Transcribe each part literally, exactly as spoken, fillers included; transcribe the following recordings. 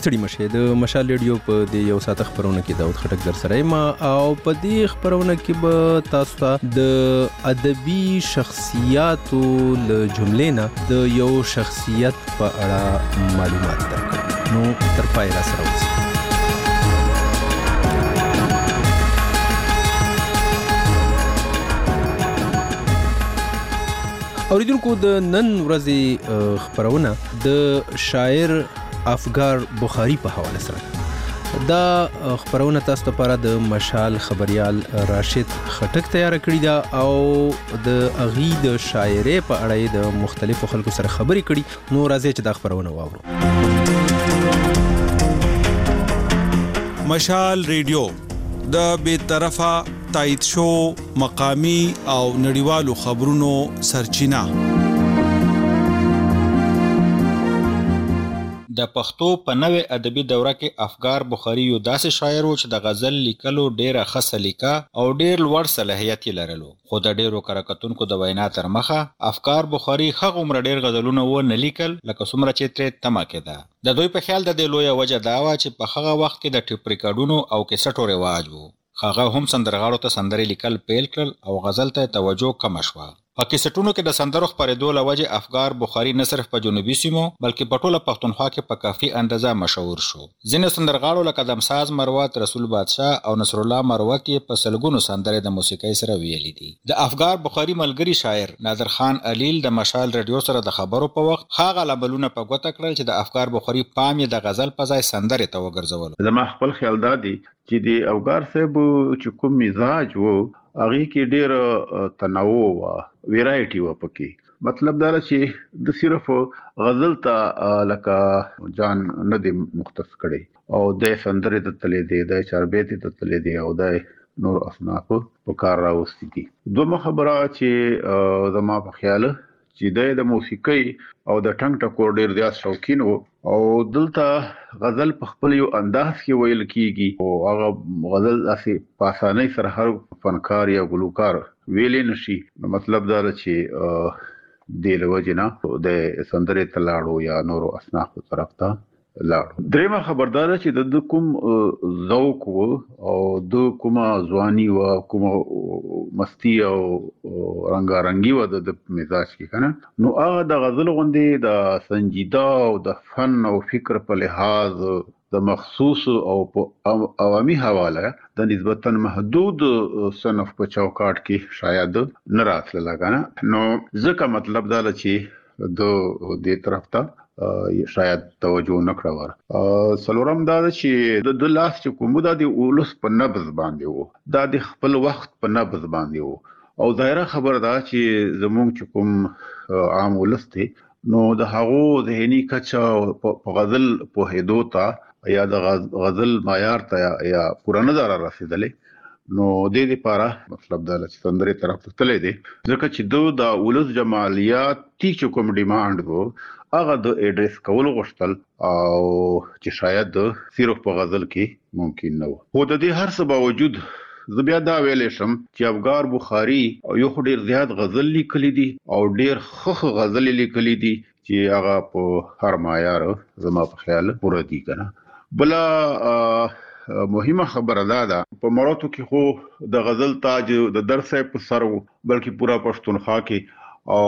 ستړي مشه د مشال ریډیو په د یو ساعت خبرونه کې داود خټک در سره ما او په دې خبرونه کې به تاسو ته د ادبي شخصیاتو له جملې نه د یو شخصیت په اړه معلومات درکړم. نو تر پای را سره اوسئ. اوریدونکو د نن ورځې خبرونه د شاعر افګار بخاری په حواله سره دا خبرونه تاسو لپاره د مشال خبريال راشد خټک تیار کړی دا او د اغي د شاعرۍ په اړه د مختلفو خلکو سره خبرې کړي. نو راځي چې دا خبرونه واورو. مشال ریډیو د بې طرفه تایید شو مقامی او نړیوالو خبرونو سرچینه. د پښتو په نوې ادبي دوره کې افګار بخاری یو داسې شاعر و چې د غزل لیکلو ډیره ښه سلیقه او ډیر لوړ صلاحیت یې لرلو. خو د ډیرو کارکتونکو د وینا تر مخه افګار بخاری هغه عمر ډیر غزلونه و نه لیکل لکه څومره چې ترې تمه کېده. د دوی په خیال د دې لویه وجه دا وه چې په هغه وخت کې د ټیپ ریکارډونو او کیسټو رواج و. هغه هم سندرغاړو ته سندرې لیکل پیل کړل او غزل ته توجه کم شوه. په کیسټونو کې د سندرو خپرېدو له وجې افګار بخاری نه صرف په جنوبي سیمو بلکې په ټوله پښتونخوا کې په کافي اندازه مشهور شو. ځینې سندرغاړو لکه دمساز مروت، رسول بادشاه او نصر الله مروت یې په سلګونو سندرې د موسیقۍ سره ویلې دي. د افګار بخاری ملګری شاعر نادر خان الیل د مشال ریډیو سره د خبرو په وخت هغه لاملونه په ګوته کړل چې د افګار بخاری پام یې د غزل په ځای سندرې ته وګرځولو. زما خپل خیال دا دی چې د افګار صاحب چې کوم مزاج وو هغه کې ډېر تنوع و، ویرایټي و پکې. مطلب دا چې د صرف غزل ته لکه جان نه دی مختص کړي او د سندرې ته تللی دی، د چاربیتې ته تللی دی او د نور اصناف په کار راوستي دي. دومره خبره چې زما په خیال چې د موسیقۍ او د ټنګ ټکور ډېر زیات شوقین و او دلته غزل په خپل یو انداز کې ویل کیږي او هغه غزل داسې په اسانۍ سره هر فنکار یا ګلوکار ویلی نشي. مطلب دا چې دې له وجې نه د سندرې ته لاړو یا نورو اصنافو طرف ته لاړو. درېیمه خبردار چې د کوم ذوق و او د کومه ځواني و، کومه مستی او رنګارنګي و د مزاج کې کنه، نو هغه د غزل غوندې د سنجیده او د فن او فکر په لحاظ د مخصوص او په عوامي حواله د نسبتاً محدود صنف په چوکاټ کې شاید نه راتلله کنه. نو ځکه مطلب دا چې د دې طرف ته شاید توجه نکړه ور. څلورم دا چې د د لاس چې کوم دا د اولس په نبض باندې وو، دا د خپل وخت په نبض باندې وو او ظاهره خبر دا چې زمونږ چې کوم عام ولس دی نو د هغو ذهني کچه په غزل پوهېدو ته یا د غزل معیار ته یا پوره نه ده رسېدلی. نو دې دپاره مطلب دا چې سندرې طرف ته تللی دی ځکه چې دو د ولس جمالیاتي چې کوم ډیمانډ و هغه د ایډریس کول غوښتل او چې شاید صرف په غزل کې ممکن نه و. خو د دې هر څه باوجود زه بیا دا ویلی شم چې افګار بخاری یو خو ډېر زیات غزل لیکلی دي او ډېر ښه غزلې لیکلی دي چې هغه په هر معیار زما په خیال پوره دي که نه. بله مهمه خبره دا ده په مراتو کې خو د غزل تاج د در صاحب په سر و بلکې پوره پښتونخوا کې او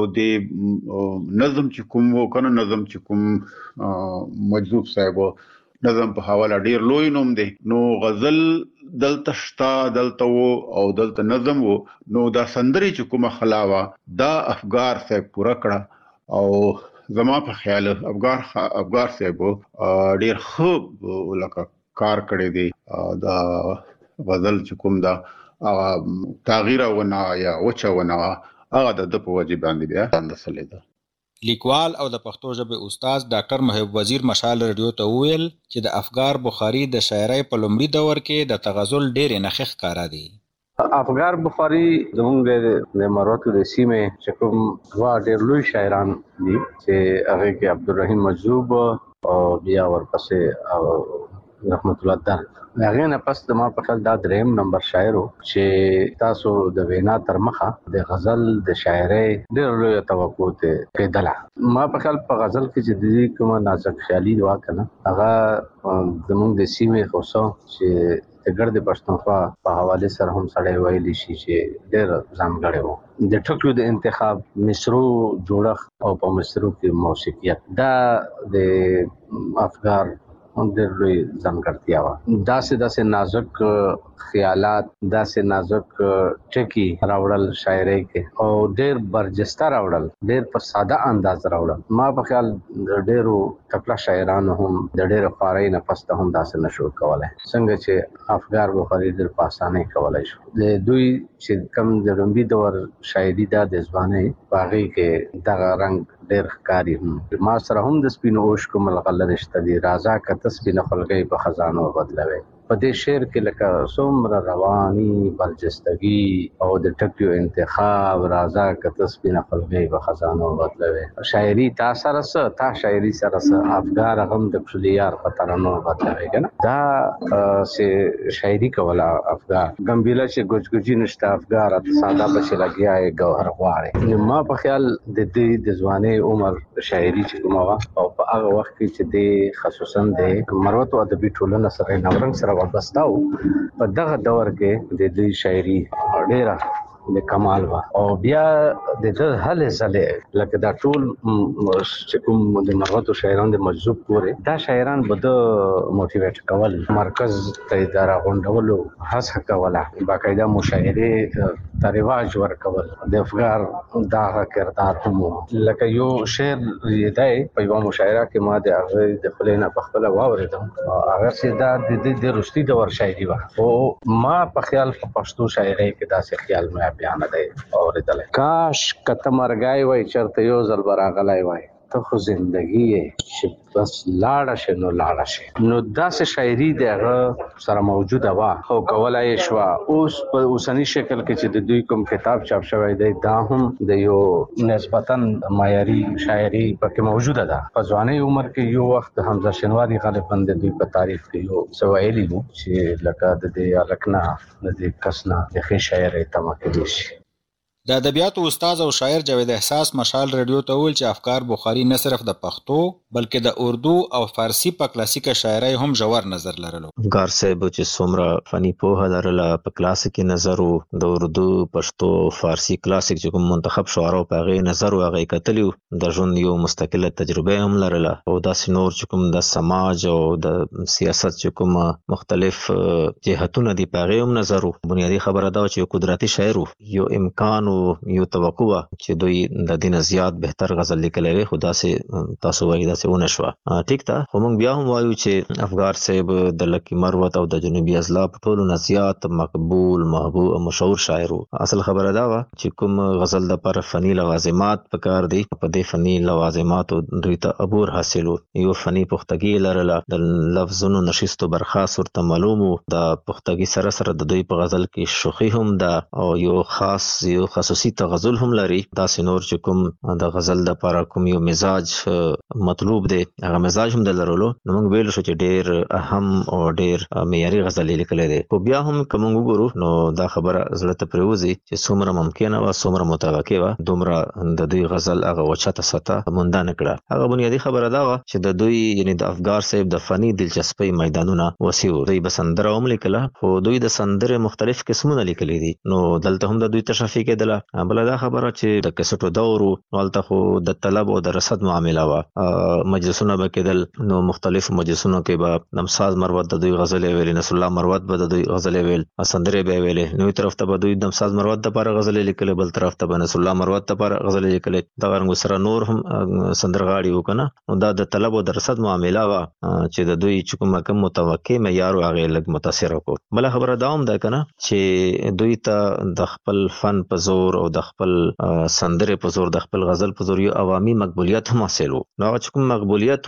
د نظم چې کوم و کنه نظم چې کوم مجذوب صاحب نظم په حواله ډیر لوی نوم دی. نو غزل دلته شته دلته و او دلته نظم و، نو دا سندرې چې کومه خلاوه دا افګار صاحب پوره کړه او زما په خیال افګار افګار صاحب ډیر ښه لکه کار کړی دی. دا غزل چې کوم دا تغییر ونه یا وچه ونه هغه د ده په وجې باندې بیا اندسلې ده. لیکوال او د پښتو ژبې استاد ډاکټر محب وزیر مشال ریډیو ته وویل چې د افګار بخاری د شاعرۍ په لومړي دور کې د تغزل ډېرې نښې ښکاره دي. افګار بخاری زموږ د مروتو د سیمې چې کوم دوه ډېر لوی شاعران دي چې هغې کې عبدالرحیم مجذوب او بیا ورپسې رحمت الله در هغه نه پس د ما په خیال دا دریم نمبر شاعر چې تاسو د وینا تر مخه د غزل د شاعرۍ ډېر لوی توقع ته کېدله. ما په خیال په غزل کې چې د دې کومه نازک خیالي واکنه هغه زموږ د سیمې خوصو چې د ګرد پښتونخوا په حواله سره هم سړی ویلی شي چې ډېر ځانګړی و. د ټکو د انتخاب، مصرو جوړښت او په مصرو کې موسیقیت دا د افغار ډېر لوی ځانګړتیا وه. داسې داسې نازک خیالات، داسې نازک ټکي راوړل شاعرۍ کې او ډېر برجسته راوړل، ډېر په ساده انداز راوړل. ما په خیال د ډېرو تکړه شاعرانو هم د ډېرو خوارۍ نه پس ته هم داسې نشو کولی څنګه چې افغار بخاري ډېر په اسانۍ کولی شو. د دوی چې کوم د لومړي دور شاعري دا د ځوانۍ په هغې کې دغه رنګ ډېر ښکاري. هم ما سره هم د سپینو اوښکو ملغلره رشته دي، راځه که ته سپینه خولګۍ په خزانو بدلوې. په دې شعر کې لکه څومره رواني، برجستګي او د ټکیو انتخاب، راځه که ته سپینه خولګۍ په خزانو بدلوې. شاعري تا سره څه، تا شاعري سره څه، افګار غم د پسلي یار په ترانو بدلوې که نه. دا چې شاعري کوله افګار ګمبیله چې ګوجګوجي نشته، افګار ساده بچې لګیا یې ګوهر غواړي. ما په خیال د دې د ځوانۍ عمر شاعري چې کومه وه او په هغه وخت کې چې د خصوصا د مروتو ادبي ټولنه سره نورنګ سره وابسته و، په دغه دور کې د دوی شاعري ډېره د کمال وه. او بیا د ده هلې ځلې لکه دا ټول چې کوم د مروتو شاعران د مجذوب پورې دا شاعران به ده موټیویټ کول، مرکز ته یې د راغونډولو هڅه کوله، باقاعده مشاعرې ته رواج ورکول. د افګار دغه کردار هم و. لکه یو شعر یې دی په یوه مشاعره کې ما د هغې د خولې نه پخپله واورېدم، هغه چې دا د دې د وروستي دور شاعري وه. خو ما په خیال په پښتو شاعرۍ کې داسې خیال مې بیا نه دی اورېدلی. کاش که ته مرګی وای چېرته یو ځل به راغلی وای، ته خو زندګي یې چې بس لاړه شي نو لاړه شي. نو داسې شاعري د هغه سره موجوده وه او کولی یې شوه. اوس په اوسني شکل کې چې د دوی کوم کتاب چاپ شوی دی دا هم د یو نسبتا معیاري شاعري پکې موجوده ده. په ځوانۍ عمر کې یو وخت حمزه شینواري غالبا د دوی په تعریف کې یو څه ویلي وو چې لکه د دې هلک نه د دې کس نه د ښې شاعرۍ تمه کېدی شي. د ادبیاتو استاد او شاعر جاوید احساس مشال رادیو ته ویل چې افکار بخاري نه صرف د پښتو بلکې د اردو او فارسی په کلاسیکه شاعرۍ هم ژور نظر لرلو. افګار صاحب چې څومره فني پوهه لرله په کلاسیکي نظر، د اردو، پښتو، فارسی کلاسیک چې کوم منتخب شعراو په هغې نظر و، هغه یې کتلي و. د ژوند یو مستقله تجربه هم لرله او داسې نور چې کوم د سماج او د سیاست چې کوم مختلف جهتونه دي په هغې هم نظر و. بنیادي خبره دا چې یو قدرتي شاعر و، یو امکان یو توقع وه چې دوی د دې نه زیات بهتر غزل لیکلی وی، خو داسې تاسو وایي داسې ونه شوه. ټیک ده، خو موږ بیا هم وایو چې افګار صاحب د لکي مروت او د جنوبي اضلاع په ټولو نه زیات مقبول، محبوب او مشهور شاعر و. اصل خبره دا وه چې کوم غزل دپاره فني لوازمات پکار دي، په دې فني لوازماتو دوی ته عبور حاصل و. یو فني پختګي لرله، د لفظونو نشستو برخاص ورته معلوم و. د پختګي سره سره د دوی په غزل کې شوخي هم ده او یو خاص یو خصوصي تغزل هم لري. داسې نور چې کوم د غزل دپاره کوم یو مزاج مطلوب دی هغه مزاج هم د لرلو. نو موږ ویلو شو چې ډېر اهم او ډېر معیاري غزل یې لیکلی دی. خو بیا هم که موږ وګورو نو دا خبره زړه ته پرېوځي چې څومره ممکنه وه، څومره متوقع وه، دومره د دوی غزل هغه اوچته سطح مونده نه کړه. هغه بنیادي خبره دا وه چې د دوی یعنې د افګار صاحب د فني دلچسپۍ میدانونه وسیع وو. دوی به سندره هم لیکله، خو دوی د سندرې مختلف قسمونه لیکلي دي. نو دلته هم د دوی تشفي کېدله. بله دا خبره چې د کسټو دور و، نو هلته خو د طلب او د رصد معامله وه. مجلسونه به کېدل، نو مختلفو مجلسونو کې به نمساز مروت د دوی غزلې ویلې، نصر الله مروت به د دوی غزلې ویل، سندرې به یې ویلې. نو یو طرف ته به دوی نمساز مروت دپاره غزلې لیکلې، بل طرف ته به نصر الله مروت دپاره غزلې لیکلې. دغه رنګ سره نور هم سندرغاړي وو که نه. نو دا د طلب او د رصد معامله وه چې د دوی چې کومه کوم متوقع معیار و هغې لږ متاثره کړو. بله خبره دا هم ده که نه چې دوی ته د خپل فن په زور زور او د خپل سندره په زور د خپل غزل په زور یو عوامي مقبولیت هم حاصل وو. نو هغه کوم مقبولیت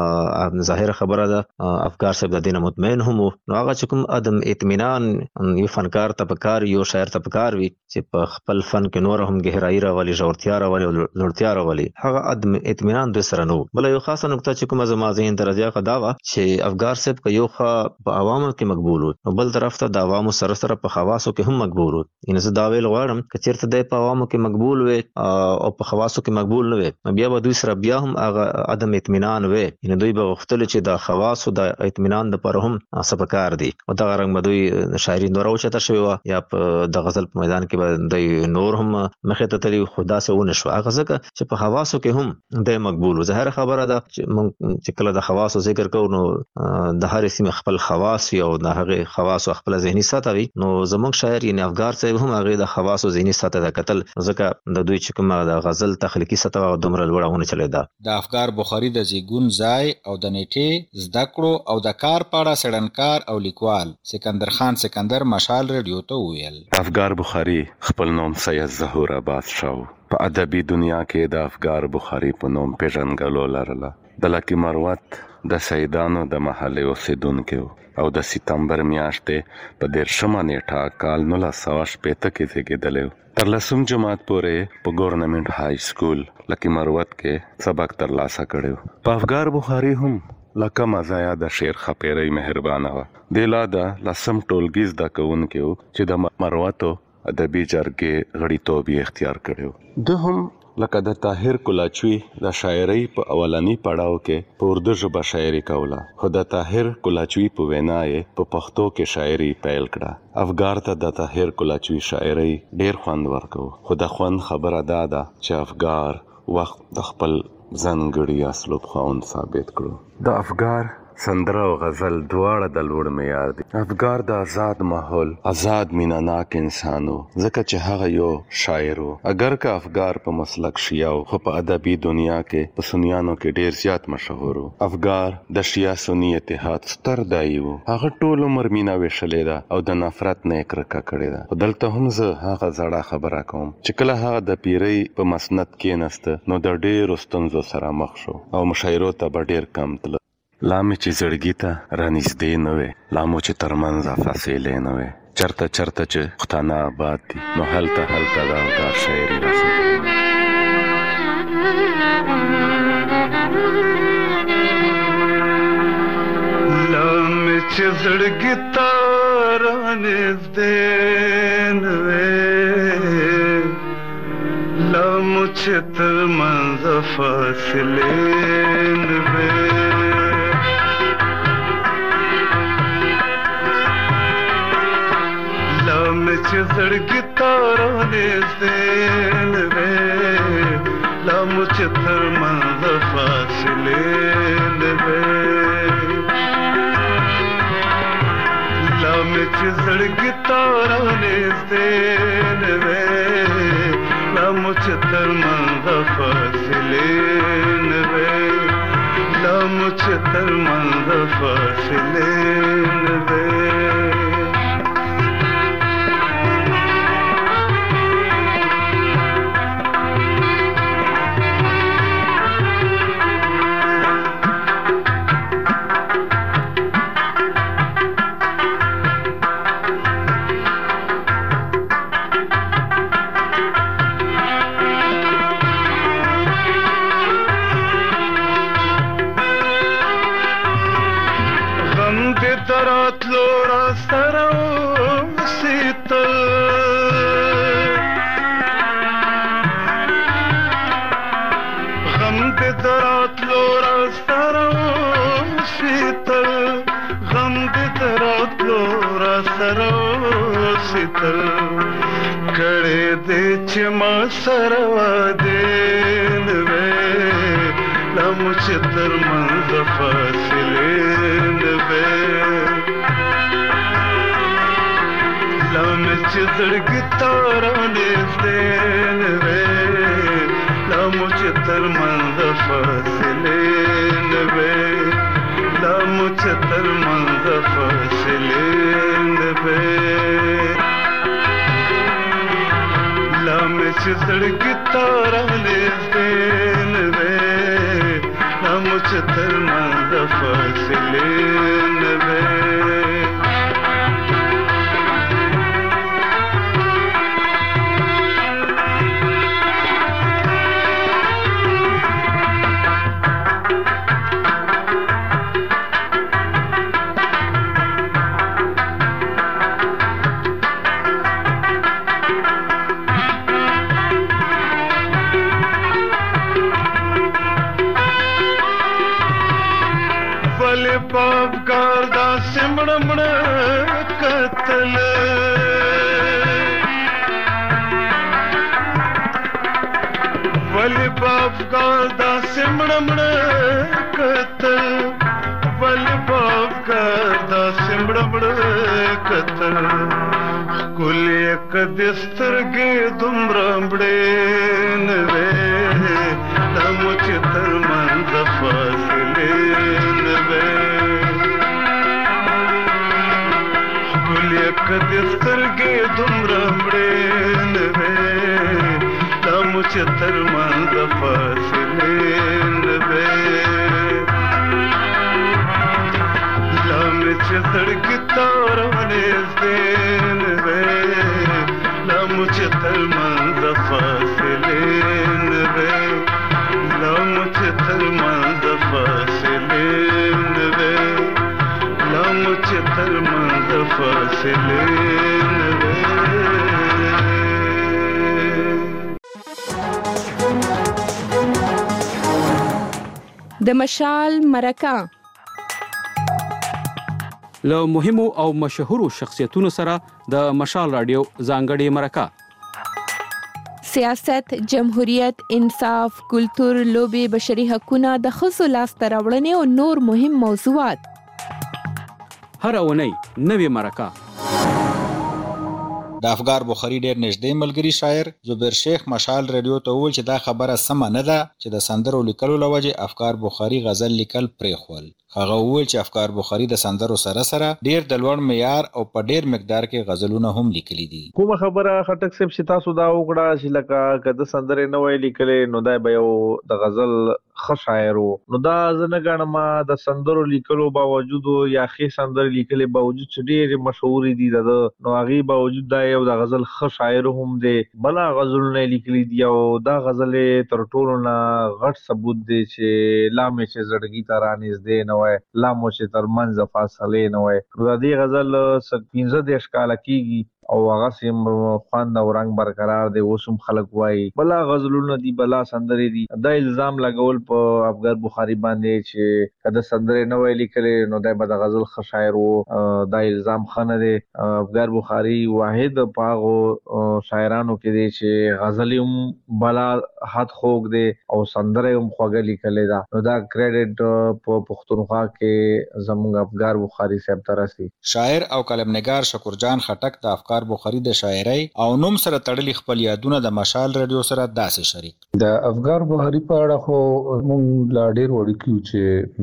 او ظاهر خبره ده افکار صاحب د دینه مطمئن هم نو هغه کوم عدم اطمینان یو فنکار ته پکار یو شاعر ته پکار وي چې په خپل فن کې نور هم گہرائی راولي ژورتیا راولي لوړتیا راولي هغه عدم اطمینان د سره نو. بل یو خاصه نقطه چې کومه زما ذهن ته راځي هغه دا وه چې افګار صاحب که یو ښه په عوامو کې مقبول و نو بل طرف ته د عوامو سره سره په خواصو کې هم مقبول و. یعنې زه دا ویل غواړم که چېرته دی په عوامو کې مقبول وي او په خواصو کې مقبول نه وي نو بیا به دوی سره بیا هم هغه عدم اطمینان وي. یعنې دوی به غوښتل چې د خواصو د اطمینان دپاره هم څه پکار دي او دغه رنګ به دوی شاعري نوره اوچته شوې وه یا په د غزل په میدان کې به دوی نور هم مخې ته تلي خو داسې ونه شوه. هغه ځکه چې په خواصو کې هم دی مقبول و. ظاهره خبره ده چې موږ چې کله د خواصو ذکر کوو نو د هرې سیمې خپل خواص وي او د هغې خواصو خپله ذهني سطحه وي. نو زموږ شاعر یعنې افګار صاحب هم هغې د خواصو ذهني سطحه ته کتل ځکه د دوی چې کومه د غزل تخلیقي سطحه دومره لوړه ونه چلېده. د افګار بخاري د زیږون ځای او د نیټې زده کړو او د کار په اړه څېړنکار او لیکوال سکندر خان سکندر مشال ریډیو ته وویل. افګار بخاري خپل نوم سید ظهور عباس شاو په ادبي دنیا کې د افګار بخاري په نوم پیژنګلو لرله. د لکي مروت د سیدانو د محلې اوسیدونکو او د سپتمبر میاشتې په دیرشمه نیټه کال نولس سوه شپېته کې زیږېدلی. تر لسم جماعت پورې په ګورنمنټ های سکول لکي مروت کې سبق ترلاسه کړی. په افګار بخاري هم لکه مزایا د شعر خپیرۍ مهربانه وه. د لا د لسم ټولګي زده کوونکي وو چې د مروتو ادبي جرګې غړیتوب یې اختیار کړی. ده هم لکه د طاهر کلاچوي د شاعرۍ په اولني پړاو کې په اردو ژبه شاعري کوله خو د طاهر کلاچوي په وینا یې په پښتو کې شاعري پیل کړه. افګار ته د طاهر کلاچوي شاعرۍ ډیر خوند ورکو خو د خوند خبره دا ده چې افګار وخت د خپل ځانګړي اسلوب خاوند ثابت کړو. د افګار سندره او غزل دواړه د لوړ معیار دي. افګار د آزاد ماحول آزاد میناناک انسان و ځکه چې هغه یو شاعر و. اگر که افګار په مسلک شیعه و خو په ادبي دنیا کې په سنیانو کې ډیر زیات مشهور و. افګار د شیعه سني اتحاد ستر دایي و. هغه ټول عمر مینه ویشلې ده او د نفرت نه یې کرکه کړې ده. خو دلته هم زه هغه زړه خبره کوم چې کله هغه د پیرۍ په مسند کېناسته نو د ډیرو ستونزو سره مخ شو او مشاعرو ته به ډیر کم تله. لا مې چې زړګي ته رانږدې نه وې لا مو چې ترمنځه فاصلې نه وې چرته چرته چې پښتانه آباد دي نو هلته هلته د افګار شاعري رسېږي. لا مې چې زړګي ته رانږدې نه وې لا مو چې ترمنځه فاصلې نه وې چې زړګي ته رانږدې نه وې لا مو چې ترمنځه فاصلې نه وې لا مې چې زړګي ته رانږدې نه وې لا مو چې ترمنځه فاصلې نه وې لا مو چې ترمنځه فاصلې نه وې. کړه دې چې ما سره واده نه وې لا مو چې ترمنځه فاصلې نه وې لا مې چې زړګي ته رانږدې نه وې لا مو چې ترمنځه فاصلې نه وې لا مو چې ترمنځه فاصلې نه وې لا چې زړګي تارا نږدې نه وې لا مو چې تر منځ فاصلې نه وې پاپکار دا سمڑ مڑ قتل ولی پاپکار دا سمڑ مڑ قتل ولی پاپکار دا سمڑ مڑ قتل کل یک دسترگی دمرامبڑے نوے دامو چتر منز فاصلے نوے کل یک دسترگی دمرامبڑے نوے دامو چتر منز فاصلے نوے لام چترگی تاروانے زین وے لام چتر منز فاصلے نوے لام چتر منز فاصلے نوے لام چتر منز فاصلے نوے د مشال مرکه له مهمو او مشهورو شخصیتونو سره د مشال رادیو ځانګړې مرکه سیاست، جمهوریت، انصاف، کلتور، لوبې، بشري حقونه، د ښځو لاسته راوړنې او نور مهم موضوعات. هر اونۍ نوې مرکه. د افګار بخاري ډېر نږدې ملګری شاعر زبیر شیخ مشال رادیو ته وویل چې دا خبره سمه نه ده چې د سندرو لیکلو له وجې افګار بخاري غزل لیکل پرېښول. هغه وویل چې افګار بخاري د سندرو سره سره ډېر د لوړ معیار او په ډېر مقدار کې غزلونه هم لیکلي دي. کومه خبره خټک صاحب چې تاسو دا وکړه چې لکه که د سندرې نه وای لیکلې نو دا به یو د غزل ښه شاعر و. نو دا زه نه ګڼم د سندرو لیکلو باوجود یا ښې سندرې لیکلې باوجود چې ډېرې مشهورې دي د ده نو هغې باوجود دا یو د غزل ښه شاعر هم دی. بله غزلونه یې لیکلي دي او دا غزل یې تر ټولو نه غټ ثبوت دی چې لا مې چې زړګي ته رانږدې نه وای لا مو چې تر منځ فاصلې نه وای. نو د دې غزل پنځه دېرش کاله کېږي او هغه سیم خوند او رنګ برقرار دی. اوس هم خلک وایي بلا غزلونه دي بلا سندرې دي. دا الزام لګول په افګار بخاري باندې چې که د سندرې نه وای لیکلې نو دی به د غزل ښه شاعر و. دا الزام ښه نه دی. افګار بخاري واحد په هغو شاعرانو کې دی چې غزل هم بلا حد خوږ دی او سندره هم خوږه لیکلې ده. نو دا کریډټ په پښتونخوا کې زموږ افګار بخاري صاحب ته رسي. شاعر او قلمنګار شکرجان خټک د افګار بخاري د شاعرۍ او نوم سره تړلي خپل یادونه د مشال رادیو سره داسې شریک. د افګار بخاري په اړه خو موږ لا ډېر وړوکي وو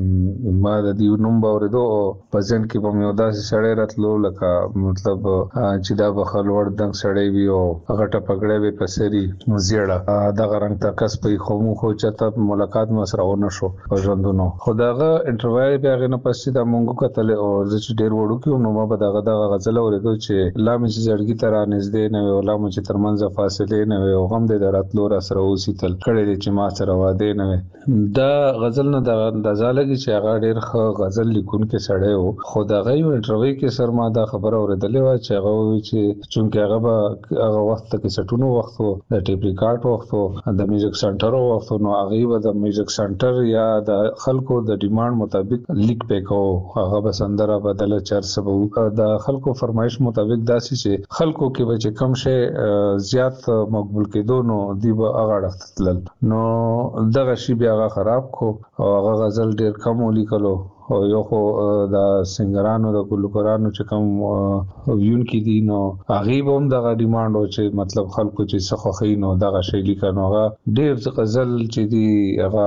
چې ما د دې نوم به اورېدو په ذهن کې به مې یو داسې سړی راتلو لکه مطلب چې دا به ښه لوړ دنګ سړی وي او غټه پګړۍ به یې په سر وي زیړه دغه رنګ ته کس به یې خو موږ خو چېرته ملاقات مو سره ونه شو په ژوندونو. خو د هغه انټرویو بیا هغې نه پس چې دا موږ وکتلې او زه چې ډېر وړوکي وم نو ما به دغه دغه غزل اورېدو چې لا مې زړګي ته رانږدې نه وي او لا مو چې تر منځه فاصلې نه وي او غم دی د راتلو را سره اوسېتل کړی دی چې ما سره وعدې نه وي. دا غزل نه د اندازه لګي چې هغه ډېر ښه غزل لیکونکی سړی و. خو د هغه یو انټرویو کې سر ما دا خبره اورېدلې وه چې هغه ووایي چې چونکې هغه به هغه وخت د کیسټونو وخت و د ټیپ ریکارډ وخت و د میوزیک سنټرو وخت و نو هغې به د میوزیک سنټر یا د خلکو د ډیمانډ مطابق لیک پې کوو. هغه به سندره بدله چرڅه به د خلکو فرمایش مطابق داسې چې خلکو کې به چې کم شی زیات مقبول کېدو نو دوی به هغه اړخ ته تلل. نو دغه شي بیا هغه خراب کو او هغه غزل ډېر کم ولیکلو او یو خو د سنگرانو د ګلوکارانو چې کوم ویون کې دي نو هغه هم دغه ډیماند او چې مطلب خلکو چې څه خوښي نو دغه شی لیکنو هغه ډېر غزل چې دی هغه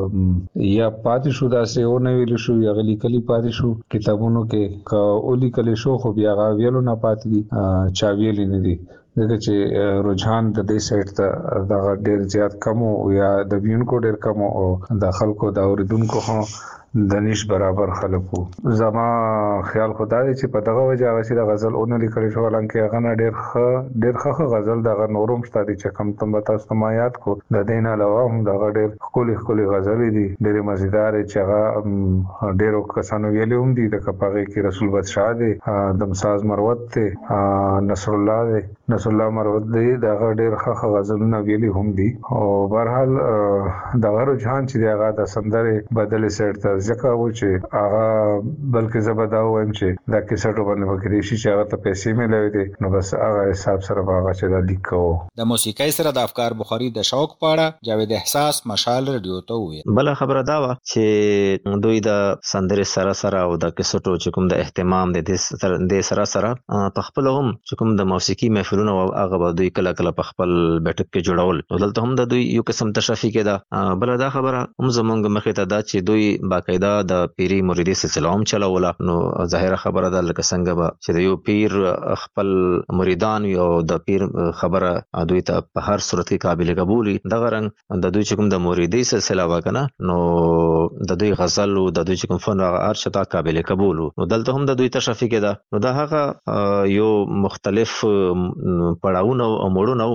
یا پاتې شو داسې او نه ویل شو یا غلي کلی پاتې شو کتابونو کې کا اولی کلی شو خو بیا هغه ویلو نه پاتې دي چا ویل نه دي دغه چې رجحان د دې سایت ته دغه ډېر زیات کم او یا د ویونکو ډېر کم او د خلکو د اوریدونکو هم د نش برابر خلکو زما خیال خدای دی چې په دغه وجه هغه چې د غزل اون لیکل شو لکه هغه نه ډېر ښه ډېر ښه غزل دغه نورم ستادي چې کم تم تاسو ما یاد کو د دین علاوه هم دغه ډېر خولي خولي غزل دي ډېر مزیدار چې هغه ډېرو کسانو ویلي هم دي د کپاغه کې رسول بد شاه دی د مساز مروت ته نصر الله دی نصر الله مروت دی دغه ډېر ښه غزلونه ویلي هم دي او بهرحال دغه رجحان چې هغه د سندره بدل سره ځکه و چې هغه بلکې زبدا وایم چې دا کیسټو باندې وکړي چې هغه ته پیسې ملوي دي نو بس هغه حساب سره هغه چې دا لیکو د موسیقۍ سره د افکار بخاری د شوق پاړه جاوید احساس مشال رادیو ته وي بل خبره دا و چې دوی د سندره سره سره او د کیسټو چې کوم د اهتمام د سره سره په خپل هم چې کوم د موسیقي محفلونو او هغه به دوی کله کله په خپل بیٹک کې جوړول نو دلته هم د دوی یو قسم تشفی کې دا بل دا خبره هم زمونږ مخې ته دا چې دوی باقاعده د پیری مریدي سلسله هم چلوله نو ظاهره خبره ده لکه څنګه به چې یو پیر خپل مریدان او د پیر خبره دوی ته په هر صورت کې قابل قبول دغه رنګ د دوی چې کوم د مریدي سلسله وکنه نو د دوی غزل او د دوی چې کوم فن هغه هر شته قابل قبول نو دلته هم د دوی تشفی کې ده نو دا هغه یو مختلف پړاوونه او موډونه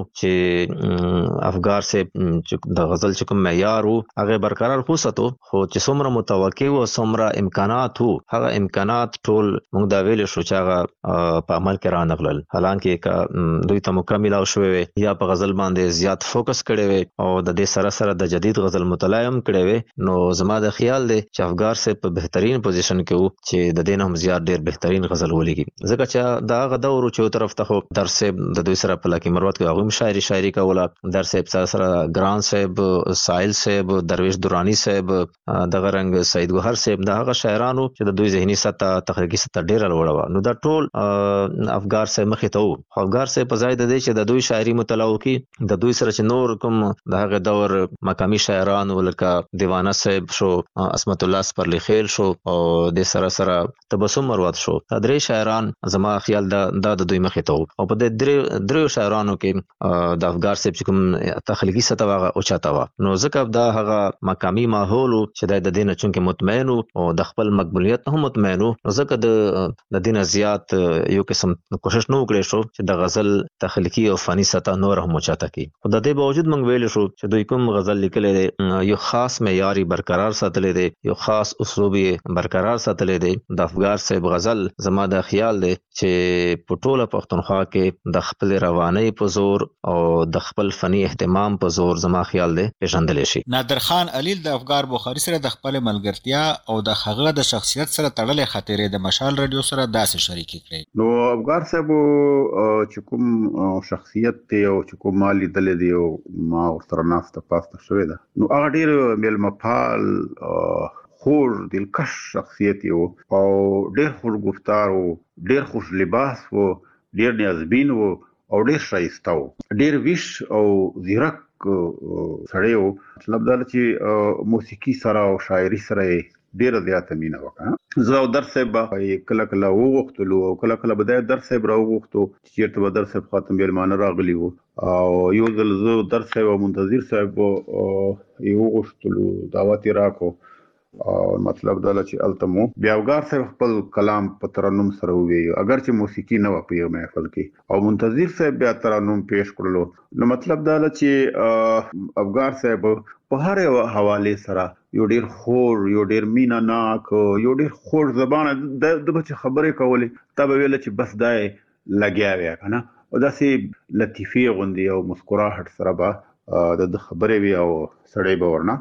چې افغار سے د غزل چې کوم معیار او هغه برقرار خوسته خو چې څومره متوقع او څومره امکانات وو هغه امکانات ټول موږ دا ویل شو چې هغه په عمل کې را نغلل حالانکه دوی ته مکمل او شوي یا په غزل باندې زیات فوکس کړي وي او د دې سره سره د جدید غزل مطالعه هم کړي وي نو زما د خیال دی چې افغار سے په بهترین پوزیشن کې وو چې د دین هم زیات ډیر بهترین غزل ولېږي ځکه چې دا غ دور چې طرف ته درس د دوی سره په لکه مروت کې هغه شاعري شاعري کوله درس سره سره ګران صاحب سائل صاحب درویش دورانی صاحب دغه رنګ سید ګوهر صاحب دا هغه شاعرانو چې د دوی ذهني سطح تخریجي سطح ډیره لوړه و نو دا ټول افغار صاحب مخې ته وو افغار صاحب په ځای د دې چې د دوی شاعري مطالعه وکړي د دوی سره چې نور کوم د هغه دور مقامي شاعرانو لکه دیوانه صاحب شو اسمت الله سپرلی خیل شو او د سره سره تبسم مروت شو دا درې شاعران زما خیال دا د دوی مخې ته وو او په د درې درې شاعرانو کې د افغار صاحب چې کوم تخلیقي سطح هغه اوچاته و نو ځکه دا هغه مقامي ماحول چې د دینه چونکه مطمئن او د خپل مقبولیت هم مطمئن نو ځکه د د دینه زیات یو قسم کوشش نو وکړي شو چې د غزل تخلیقي او فني سطح نور هم اوچاته کی خو د دې باوجود موږ ویل شو چې دوی کوم غزل لیکلې دي یو خاص معیاري برقرار ساتلې دي یو خاص اسلوبي برقرار ساتلې دي د افغار صاحب غزل زما د خیال دی چې په ټوله پښتونخوا کې د خپل رواني په زور او د خپل فني اهتمام په زور زما خیال دی پیژندل شي نادر خان علیل د افغار بخاری سره د خپل ملګرتیا او د هغه د شخصیت سره تړلې خاطرې د مشال رادیو سره داسې شریک کړي نو افغار صاحب چې کوم شخصیت ته او چې کوم مالی دل دی او ما ورته ناسته پاسته شوې ده نو هغه ډیر مل مپال خور دلکش شخصیت یو او ډیر خوش گفتار او ډیر خوش لباس او ډیر نیازبین او او ډیر شایسته او ډیر ویش او زیرک سړی او مطلب دا چې موسیقي سره او شاعري سره ډیر زیاته مینه وکړه زه او درس صاحب کله کله وغوښتلو او کله کله بدايه درس صاحب راوغوښتو چې چیرته به درس صاحب خاطر میلمانه راغلي وو او یو ځل زه درس صاحب او منتظر صاحب یو وغوښتلو دعوت راکو او مطلب دا چې التمو بیا افغار صاحب خپل کلام په ترنم سره وی اگر چې موسیقي نه و په یو محفل کې او منتظر صاحب بیا ترنم پیش کړلو نو مطلب دا چې افغار صاحب په هر یو حواله سره یو ډیر خور یو ډیر مینا ناک یو ډیر خور زبانه د بچ خبرې کولې تب ویل چې بس دای لګیا ویا کنه او داسې لطیفي غوندي او مسکراهټ سره به د خبرې وی او سړی به ورنه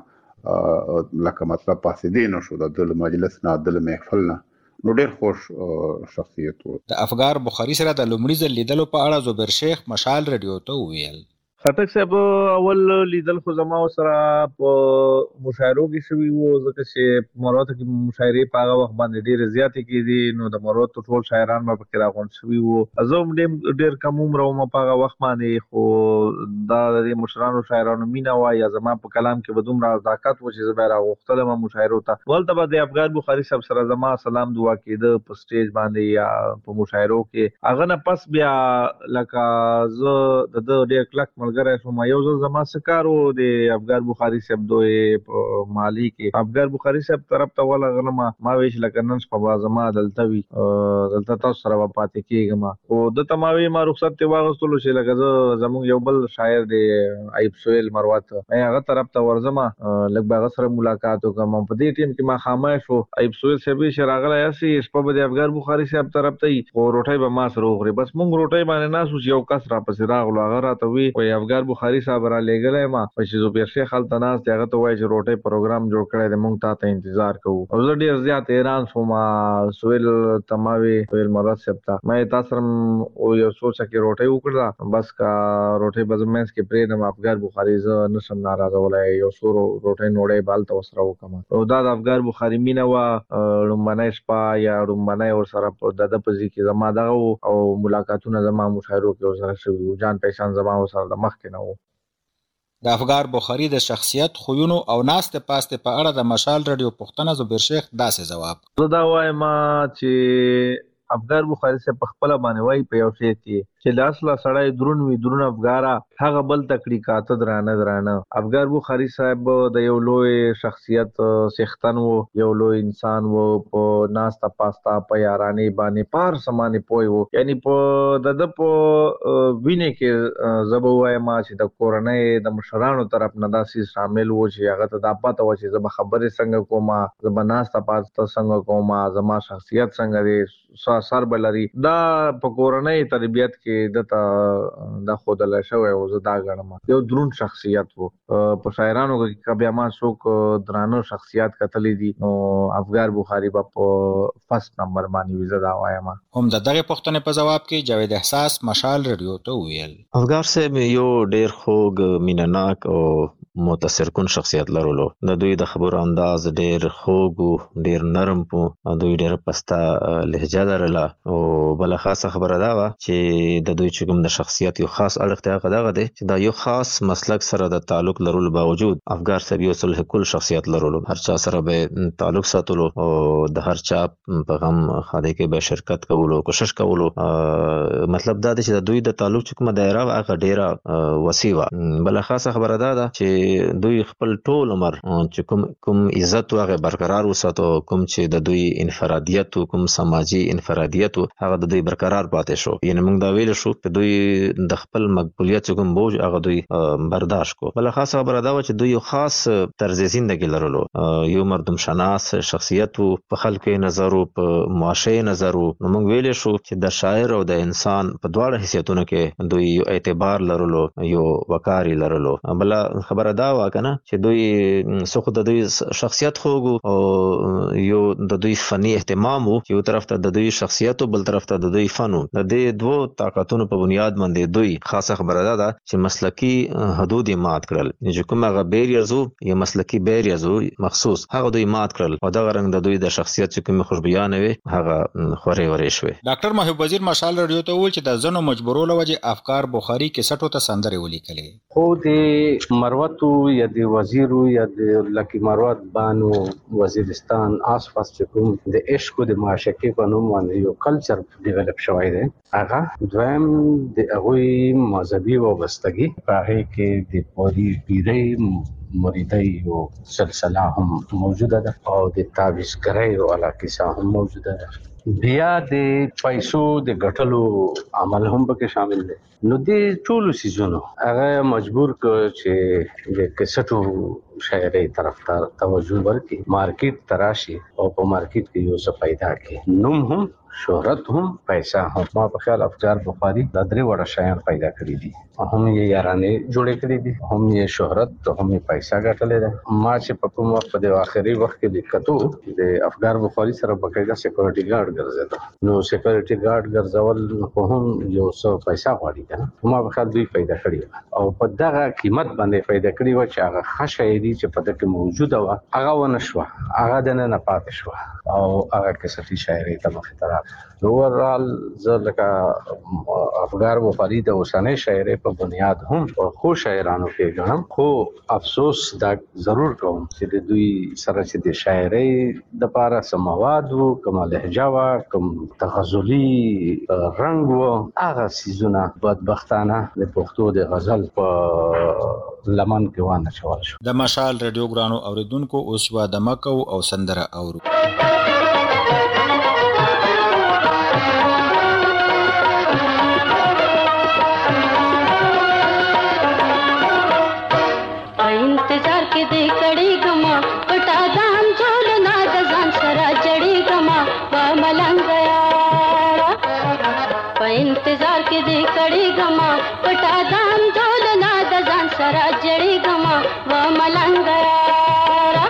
لکه مطلب پاسې دی نو شو د مجلس نه د محفل نه نو ډیر خوش شخصیت و د افغار بخاری سره د لومړي ځل لیدلو په اړه زبیر شیخ مشال رادیو ته ویل خټک صاحب اول لیدل خو زما سره په مشاعرو کې شوي وو ځکه چې مروت کې مشاعرې په هغه وخت باندې ډېرې زیاتې کېدي نو د مروت ټول شاعران به پکې راغونډ شوي وو زه هم ډېر کم عمره وم په هغه وخت باندې خو دا د دې مشرانو شاعرانو مینه وه یا زما په کلام کې به دومره صداقت و چې زه به یې راغوښتلم مشاعرو ته هلته به د افغان بخاري صاحب سره زما سلام دعا کېده په سټیج باندې یا په مشاعرو کې هغه نه پس بیا لکه زه د ده ډېر کلک ملګری شوم یو ځل زما څه کار و د افغان بخاري صاحب دوی په مالي کې افغان بخاري صاحب طرف ته ولغلم ما ویل چې لکه نن شپه به زما دلته وي دلته تاسو سره به پاتې کېږم خو دته ما ویل ما رخصت ترې واخیستلو چې لکه زه زموږ یو بل شاعر دی ایوب سهیل مروت هغه طرف ته ورځم لږ به هغه سره ملاقات وکړم په دې ټیم کې ما خاموش شو ایوب سهیل صاحب چې راغلی یاسې شپه به د افغان بخاري صاحب طرف ته وي خو روټۍ به ما سره وخوري بس موږ روټۍ باندې ناست وو چې یو کس راپسې راغلو هغه راته وی وایي افغان بخاري صاحب را لېږلی ما چې زبیر شیخ هلته ناست دی هغه ته وایي چې روټۍ پروګرام جوړ کړی دی موږ تا ته انتظار کوو او زه ډېر زیات حیران شوم سهیل ته ما وی سهیل مروت صاحب ته ما یې تا سره یو څو څکې روټۍ وکړله بس که روټۍ به زه منځ کې پرېږدم افغان بخاري زه نشم ناراضولی یو څو روټۍ نوړۍ به هلته ورسره وکړم او دا د افغان بخاري مینه وه لومړنۍ شپه یا لومړنۍ ورسره د ده په ځای کې زما دغه و او ملاقاتونه زما مشاعرو کې ورسره شوي وو جان پېشان زما ورسره د مخکې نه و د افغان بخاري د شخصیت خویونو او ناستې پاستې په اړه د مشال رادیو پوښتنه زبیر شیخ داسې ځواب زه دا وایم چې افغان بخاري صاحب په خپله باندې وایي په یو شی کې چې د اصله سړی درون وي درون افګاره هغه بل تکړي کاته درانه درانه افغان بخاري صاحب د یو لوی شخصیت څښتن وو یو لوی انسان وو په ناسته پاسته په یارانې باندې پار سمانه پوي وو یعنی په د د په وینې کې زبو وایم چې د کورنۍ د مشرانو طرف نه داسې شامل وو چې هغه ته دا پته و چې زما خبرې څنګه کومه زما ناسته پاسته څنګه کومه زما شخصیت څنګه دی سر بلري دا په کورنۍ تربیت کې دته د خودل شوی او زه دا غنم یو درون شخصیت وو په شاعرانو کې بیا ما څوک درانه شخصیت کتلې دي نو افغان بخاري په فرست نمبر باندې وزه دا وایم هم د دغه پوښتنې په جواب کې جاوید احساس مشال رادیو ته ویل افغان صاحب یو ډیر خوږ مینناک او متاثر کن شخصیت لرلو د دوی د خبرو انداز ډیر خوږ ډیر نرم په دوی ډیر پستا لهجه لرله او بل خاصه خبره دا و چې د دوی چې کوم د شخصیت یو خاص اړخ ته هغه دغه دی چې دا یو خاص مسلک سره د تعلق لرلو باوجود افغان صاحب یو صلح کل شخصیت لرلو هر چا سره به تعلق ساتلو او د هر چا په غم خاده کې به شرکت کولو کوشش کولو مطلب دا دی چې د دوی د تعلق چې کومه دایره هغه ډیره وسیع و بل خاصه خبره دا ده چې دوی خپل ټول عمر چې کوم کوم عزت هغه برقرار وساتو کوم چې د دوی انفرادیت کوم سماجی انفرادیت هغه د دوی برقرار پاتې شو یعنی موږ دا ویل شو چې دوی د خپل مقبولیت کوم بوج هغه دوی برداشت کو بل خاصه خبره دا و چې دوی یو خاص طرز ژوندۍ لرلو یو مردم شناس شخصیت په خلکو نظر او په معاشره نظر نو موږ ویل شو چې د شاعر او د انسان په دواړه حیثیتونو کې دوی یو اعتبار لرلو یو وقار لرلو بل خبره دا وکنه چې دوی څخه د دوی شخصیت خوګو او یو د دوی فني اهتمام وو یو طرف ته د دوی شخصیت او بل طرف ته د دوی فن د دې دوه طاقتونو په بنیاد باندې دوی خاصه خبره ده چې مسلکی حدود مات کړل چې کومه غ بیریرز یا مسلکی بیریرز مخصوص هغه دوی مات کړل او دا رنګ د دوی د شخصیت چې کومه خوشبيانه وي هغه خوري ورې شوی ډاکټر محب وزیر مشال رادیو ته ویل چې د زنو مجبورولو وجه افکار بخاري کې سټو ته سندره ولیکلې خو د مروت یا د وزیرو یا د لکی مروت بانو وزیرستان آس پاس چې کوم د عشق د معاشقې په نوم باندې یو کلچر ډیولپ شوی دی هغه دویم د هغوی مذهبي وابستګي په هغې کې د پوري پیرۍ مریدۍ او سلسله هم موجوده ده او د تعویذګرۍ والا کیسه هم موجوده ده بیا د پیسو د ګټلو عمل هم پکې شامل دی نو د ټولو سيزونو هغه مجبور ک چې د کسټو شاعرۍ طرف ته توجه ورکړي مارکیټ تراشي او په مارکیټ کې یو څه پیدا کړي نوم هم شهرت هم پیسې هم. ما په خیال افګار بخاري دا درې وړه شیان پیدا کړی دي. هم یې یارانې جوړې کړې دي، هم یې شهرت، هم یې پیسې ګټلې ده. ما چې په کوم وخت په د آخري وخت کې لیکتو د افګار بخاري سره بقایده سکیورټي ګارد ګرځېده، نو سکیورټي ګارد ګرځول خو هم یو څه پیسې غواړي کنه. ما په خیال دوی پیدا کړی او په دغه قیمت باندې پیدا کړی و چې هغه ښه شاعري چې په دغه کې موجوده و هغه ونه شوه، هغه د نه پاتې شوه او هغه کیسټي شاعري ته مخې ته راغله. نو اوورال زه لکه افګار بخاري د اوسنۍ شاعري په بنیاد هم خو شاعرانو کې ګڼم، خو افسوس دا ضرور کوم چې د دوی سره چې د شاعري د پاره سم مواد وو، کوم لهجه وا، کوم تغزلي رنگ وو، هغه سيزونه بدبختانه د پښتو د غزل په لمن کې وانه چول شو. د مشال رادیو ګرانو اوریدونکو اوس وا د مکو او سندره اورو. इंतजार के दे कड़ी गमा पटा दाम झोल ना दजान सरा जड़ी गमा वा मलंग यारा। इंतजार के दे कड़ी गमा पटा दाम झोल ना दजान सरा जड़ी गमा वा मलंग यारा।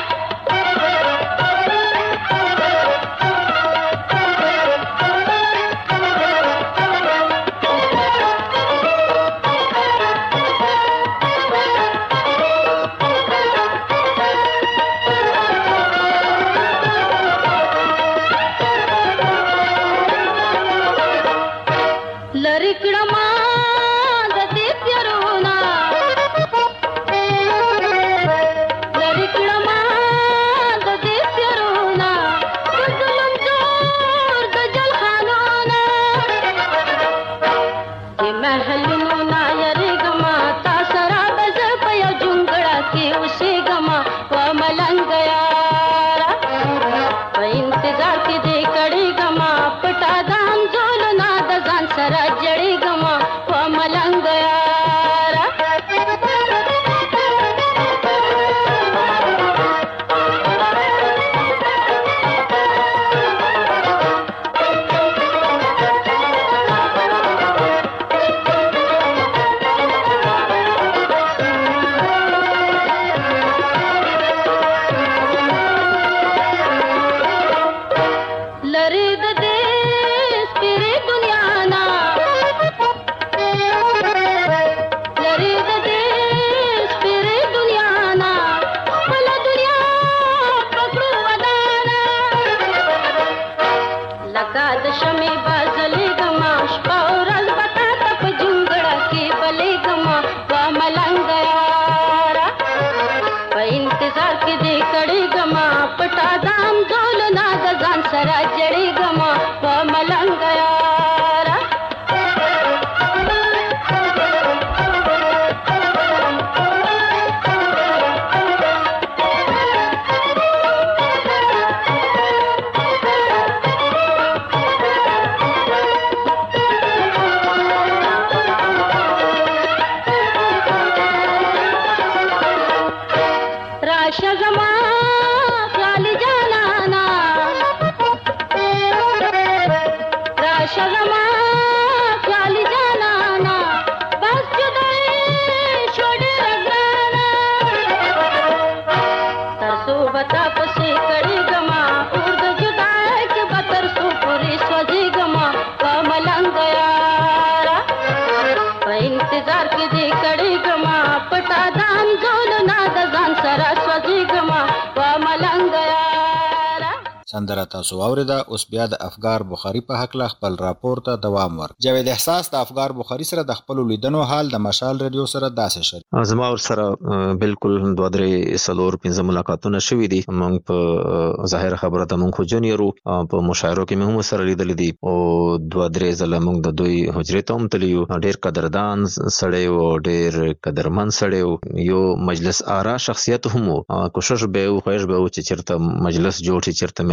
سندره تاسو اوریدا. اوس بیا د افګار بخاري په حق لا خپل راپور ته دوام ورک. جاوید احساس د افګار بخاري سره د خپل لیدنو حال د مشال رادیو سره داسې شری. زما ور سره بالکل دوه درې سلور پنځه ملاقاتونه شوي دي. موږ په ظاهر خبره ته موږ خو جونیرو په مشاعرو کې موږ سره لیدل دي او دوه درې ځله موږ د دوی حجرې ته هم تللیو. ډېر قدردان سړی او ډېر قدرمن سړی، یو مجلس آرا شخصیت هم کوشش به او خوښ به چې چیرته مجلس جوړ شي، چیرته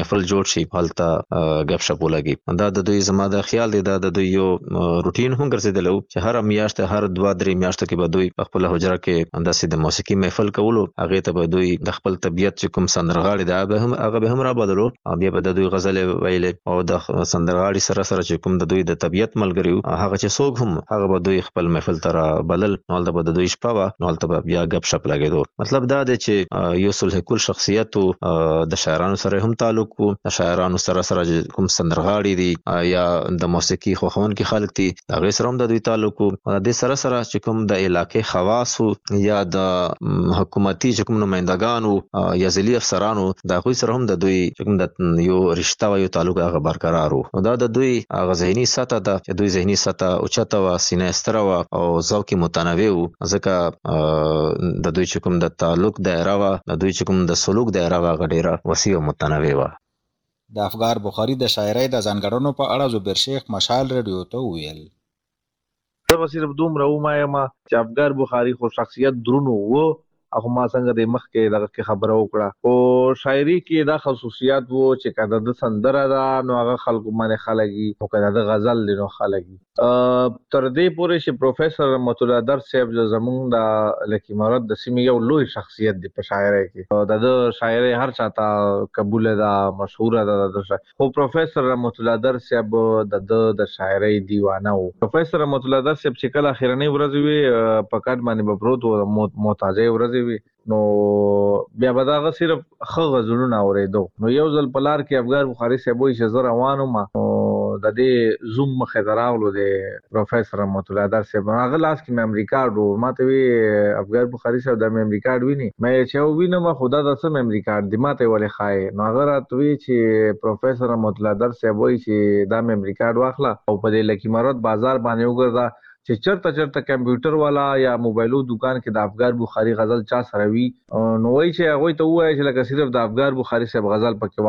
محفل جوړ شي هلته غب شپ ولګي. دا د دوی زما د خیال دی دا د دوی یو روټین هم ګرځیدلو چې هر میاشت هر دوه درې میاشتو کې به دوی په خپل حجره کې انداسې د موسیقي محفل کولو. هغه ته به دوی د خپل طبيعت چې کوم سندرغاړي دا به هم هغه به هم را بدلو او بیا به د دوی غزل ویلې او د سندرغاړي سره سره چې کوم د دوی د طبيعت ملګری هغه چې څوک هم هغه به دوی خپل محفل تر بلل نو د به دوی شپه نو ته بیا غب شپ لګیدو. مطلب دا دی چې یو صلح کول شخصیت د شاعرانو سره هم تعلق وو. د شاعرانو سره سره کوم سندرغاړي دي یا د موسیقي خوښون کې خلک دي هغه سره هم د دوی تعلق وو. د سره سره چې کوم د علاقې خواص یا د حکومتي چې کوم نمائندگانو یا ځلي افسرانو د دوی سره هم د دوی چې کوم د یو رشتہ او یو تعلق هغه برقرار وو. دا د دوی هغه ذهني سطح ده چې دوی ذهني سطح اوچته او سینه ستره او ذوق متنوع وو. ځکه د دوی چې کوم د تعلق دایره وا د دوی چې کوم د سلوک دایره وا غډیره وسیع او متنوع وا. د افګار بخاري د شاعرۍ د ځانګړنو په اړه زبیر شیخ مشال رادیو ته ویل. زه صرف دومره ومایم چې افګار بخاري خو شخصیت درونو وو هغه ما څنګه د مخ کې دغه خبره وکړه او شاعري کې دا خصوصیات وو چې کله د سندره دا نو هغه خلکو باندې خلګي او کله د غزل نو خلګي. تر دې پورې چې پروفیسور رحمت الله درس صاحب زمونږ د لکی مراد د سیمې یو لوی شخصیت دی په شاعرۍ کې. د شاعرۍ هر چاته قبول ده مشهور ده د خو پروفیسور رحمت الله درس صاحب د د شاعرۍ دیوانه وو. پروفیسور رحمت الله درس صاحب چې کله اخیرنۍ ورځ وي په کټ باندې بپروت وو محتاجه ورځ نو بیا به داغه صرف خ غزلونه اوریدو. نو یو ځل په لار کې افګار بخاري صاحب وایي چې زه روانو ما د دې زوم مخې ته راغلو د پروفیسور رحمت الله درس صاحب هغه لاس کې مېموري کارت و. ما ته وی افګار بخاري صاحب د مېموري کارت ویني مې چې وینم خدا د څه مېموري کارت دی ما ته ولې خای. نو هغه راته وی چې پروفیسور رحمت الله درس صاحب وایي چې دا مېموري کارت واخله او په دې لکی مراد بازار باندې وګرځه چې چرته چرته کمپیوټر والا یا موبایلو دکان کې د افګار بخاري غزل چا سره وی نو وایي چې هغه ته وایي چې لکه صرف د افګار بخاري صاحب غزل پکې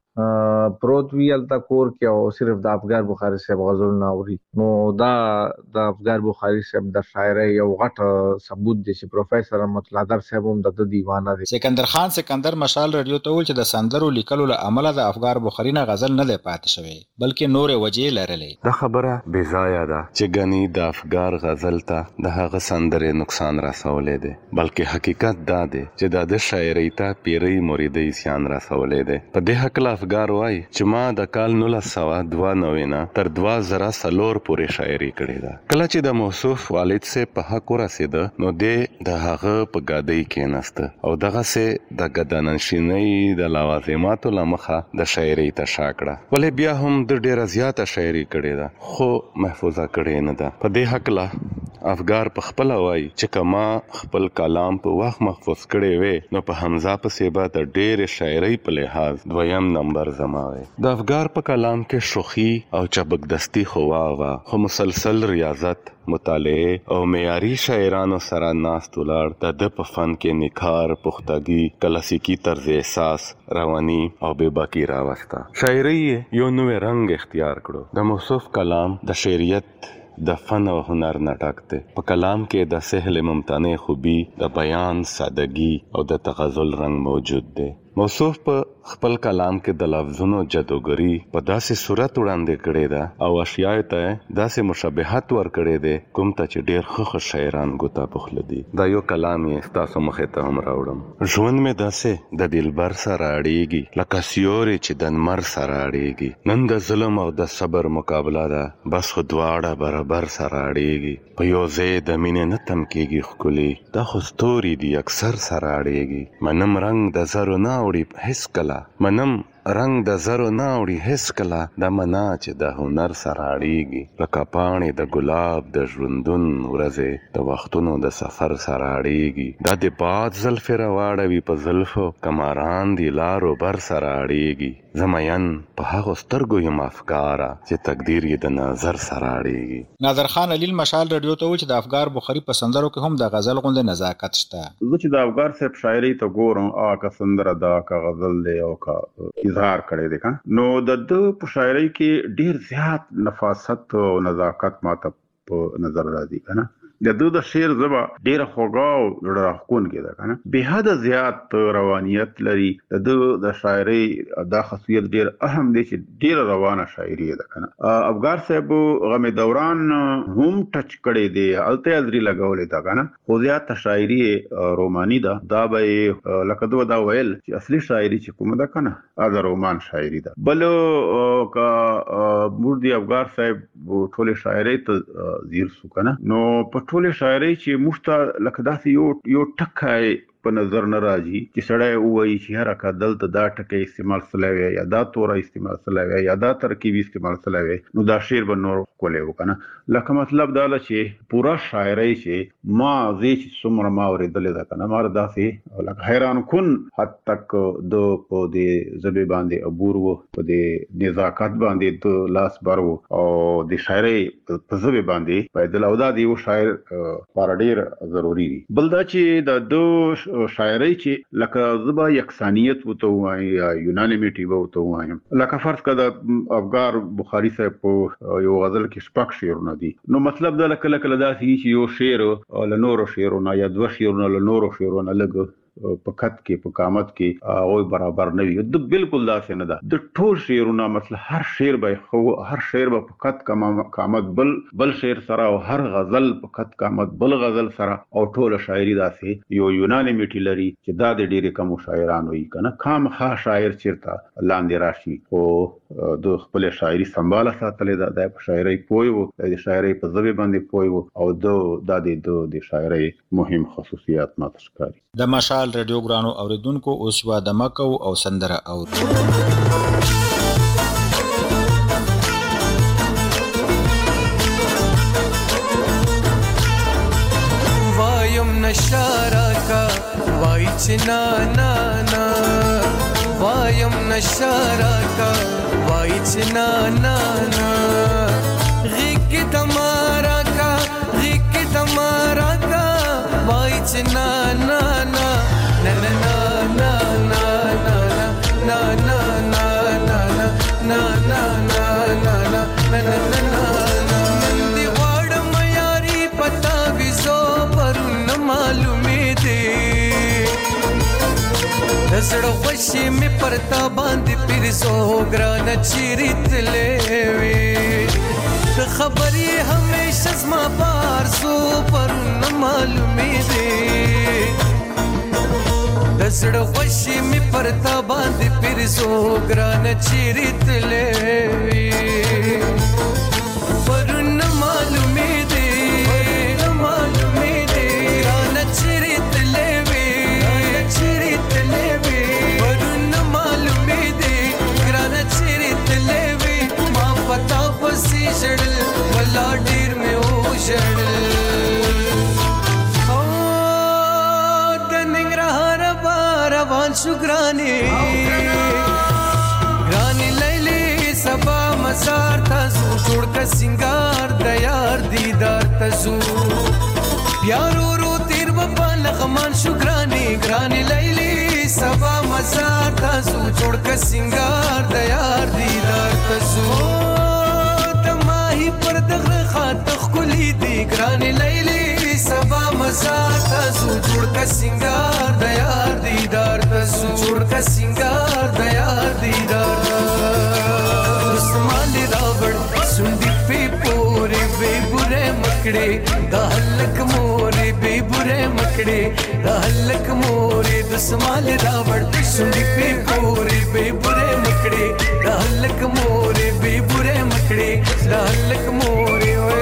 واچوا پروت وی التا کور کې او صرف د افګار بخاري صاحب غزل نه اوري. نو دا د افګار بخاري صاحب د شاعرۍ یو غټ ثبوت دی چې پروفیسور رحمت الله درس صاحب هم د دیوانه دی. سکندر خان سکندر مشال رادیو ته ویل چې د سندرو لیکلو له عمله د افګار بخاري نه غزل نه دی پاتې شوی بلکې نورې وجې لرلې. دا خبره بې ځایه ده چې ګنې د افګار غزل ته د هغه سندرې نقصان رسولی دی بلکې حقیقت دا دی چې دا د شاعرۍ ته پیری مریدۍ زیان رسولی دی. په دې هکله افګار وایي چې ما د کال نولس سوه دوه نوي نه تر دوه زره څلور پورې شاعري کړې ده. کله چې د موصوف والد صاحب په حق ورسېده نو دی د هغه په ګادۍ کېناسته او دغسې د ګدانشینۍ د لوازماتو له مخه د شاعرۍ ته شا کړه. ولې بیا هم د ډېره زیاته شاعري کړې ده خو محفوظه کړې نه ده. په دې هکله افګار په خپل وای چې کما خپل کلام په وخت محفوظ کړي وي نو په حمزه پسې به د ډېر شاعرۍ په لحاظ دویم نمبر زماوي. د افګار په کلام کې شوخي او چبکدستی خو واغه خو مسلسل ریاضت مطالعه او معیاري شاعرانو سره ناست ولاړ د د په فن کې نکار پختګي کلاسیکی طرز احساس رواني او بې باکی راوسته. شاعرۍ یو نوې رنگ اختیار کړو. د موصوف کلام د شعریت د فن او هنر نټک دی. په کلام کې د سهل ممتنع خوبي د بیان سادگی او د تغزل رنگ موجود دی. موصوف په خپل کلام کې د لفظونو جادوګری په داسې صورت وړاندې کړې ده او اشیاء ته داسې مشابهت ور کړې ده کوم ته چې ډېر ښه شاعران ګوتا پخله دي. دا یو کلام یې ستاسو مخې ته هم راوړم. ژوند مې داسې د دلبر سره اړیږي لکه سیوري چې د نمر سره اړیږي. نن د ظلم او د صبر مقابله ده بس خو دواړه برابر سره اړیږي. په یو ځای د مینې نه تم کېږي ښکلي دا خو ستوري دي اکثر سره اړیږي. منم رنګ د زرو نه اوړي هیڅ کله منم رنگ د زرو نه اوړي هیڅ کله دا منا چې د هنر سره اړیږي لکه پاڼې د ګلاب د ژوندون ورځې د وختونو د سفر سره اړیږي. دا د باد زلفې راواړوي په زلفو کماران دي لارو بر سره اړیږي. زمین په هغو سترګو یم افکاره چې تقدیر یې د نظر سره اړیږي. نادر خان علیل مشال رادیو ته و چې د افګار بخاري په سندرو کې هم د غزل غوندې نزاکت شته. زه چې د افګار صاحب شاعري ته ګورم آکه سندره دا که غزل دی او که اظهار کړی دی نو د ده په شاعرۍ کې ډېر زیات نفاست او نزاکت ماته په نظر راځي که نه. د دوه د شعر زبا ډیره خوږه او ډیره راخون کې ده کنه به حد زیات روانیت لري د دوه د شاعري د خاصیت ډیر اهم دي چې ډیره روانه شاعري ده کنه افغار صاحب غم دوران هم ټچ کړي دي الته ازري لګولې ده کنه خو زیات شاعري روماني ده دا به لکه دوه دا ویل چې اصلي شاعري چې کومه ده کنه دا رومان شاعري ده بل کا مردي افغار صاحب ټول شاعري ته زیر سو کنه نو په ټول شاعري چې مفته لکه داسې یو یو ټکای په نظر نه راځي چې سړی وایي چې هر کا دلته دا ټکی استعمال سلوي یا دا تور استعمال سلوي یا دا ترکیب استعمال سلوي نو دا شعر به نور کولې وکنه لکه مطلب دا چې پورا شاعري چې ما زی چې څومره ما ورېدلې ده کنه مار داسې لکه حیران کن حد تک د په دې زبې باندې عبور وو په دې نزاکت باندې د لاس بار وو او د شاعري په زبې باندې پیدل او دا دی یو شاعر پر ډیر ضروری دی بل دا چې د دو شاعري چې لکه زبا یکسانیت وته وایي یا یونانیمیټي وته وایي لکه فرض کړه افغار بخاری صاحب په یو غزل کې شپږ شعرونه دي نو مطلب دا لکه لکه داسې چې یو شعر له نورو شعرونو یا دوه شعرونه له نورو شعرونو لګ په کټ کې په قامت کې او برابر نه وي د بالکل داسې نه ده د ټول شعرونه مثلا هر شعر به خو هر شعر به په کټ قامت بل بل شعر سره او هر غزل په کټ قامت بل غزل سره او ټول شاعري داسې یو یوناني میټی لري چې دا د ډېری کم شاعرانو وي کنه خام خا شاعر چیرته لاندې راشي او د خپل شاعري سمباله ساتلې ده د شاعري پوي وو د شاعري په ژبه باندې پوي وو او د د شاعري مهم خصوصیات ماته ښکاري د مشال رادیو ګرانو اوریدونکو اوس وا د مکو او سندره او وایم نشارا کا وای چنا نا نا وایم نشارا کا وای چنا نا نا غیک تمہارا کا غیک تمہارا کا وای چنا نا نا na na na na na na na na na na na na na na na na na نندي غړم یاري پتا وزو پرون معلومې دي دسړ خوشي می پرتا باندې پیرسو ګران چیرت لوي خبري همیشه زما بار سو پرون معلومې دي دسړ خوشي می پرتا باندې پیرسو ګران چیرت لوي پرون معلومې دي پرون معلومې دي ګران چیرت لوي چیرت لوي پرون معلومې دي ګران چیرت لوي ما پتا پسې جړل ولا ډیر مې او جړل روان شو ګرانی ګرانی لیلی سبا مزار تاسو جوړ ک سنگار د یار دیدار تاسو پیارو رو تیر په لغمان شو ګرانی ګرانی لیلی سبا مزار تاسو جوړ ک سنگار د یار دیدار تاسو د ماهی پر دغه خاطر خلی دی ګرانی لیلی سبا مزار تاسو جوړ ک سنگار د یار دیدار تاسو جوړ ک سنگار د یار دیدار رسمال راوړ سندي په پورې به بره مکړې د هلک مورې به بره مکړې د هلک مورې د سمال راوړ سندي په پورې به بره مکړې د هلک مورې به بره مکړې د هلک مورې وې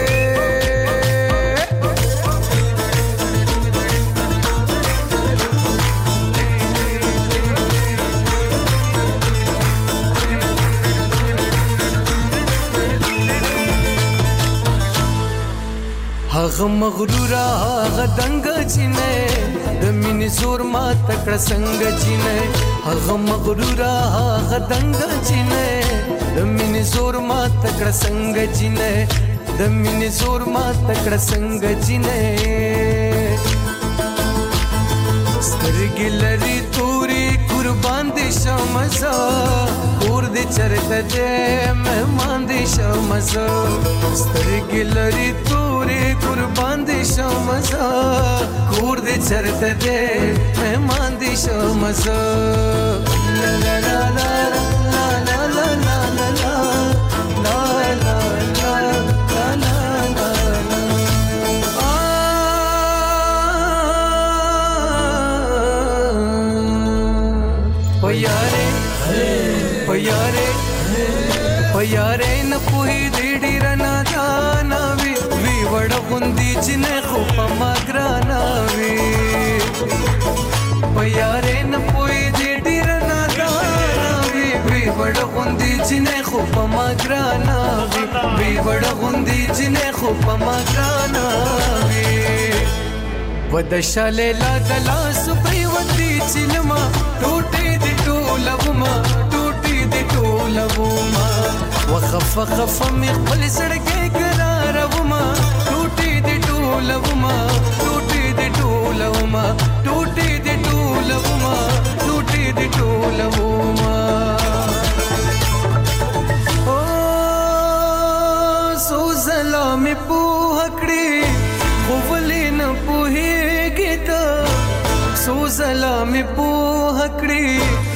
هغه مغرور هغه دنګ چینه د مين زور ما تکړه څنګه چینه هغه مغرور هغه دنګ چینه د مين زور ما تکړه څنګه چینه د مين زور ما تکړه څنګه چینه سترګې لري توري قربان دي شمزا اور دې چرته دې مهمان دي شمزا سترګې لري توري قربان چرته دې مهمان دي شمزه لا لا لا لا لا لا لا لا لا لا Oyare, oyare, oyare na puhi didi rana jana vi vi vada gundi jine khupa magrana vi oyare na puhi didi rana jana vi vi vada gundi jine khupa magrana vi vi vada gundi jine khupa magrana vi ودشاله لا دلا سپریوتی چلما ټوټې دې ټولوما ټوټې دې ټولوما وخف خف مې خپل سړکې قراروما ټوټې دې ټولوما ټوټې دې ټولوما ټوټې دې ټولوما ټوټې دې ټولوما او سو زلام په هکړې خوولین په سو زلام په هکړي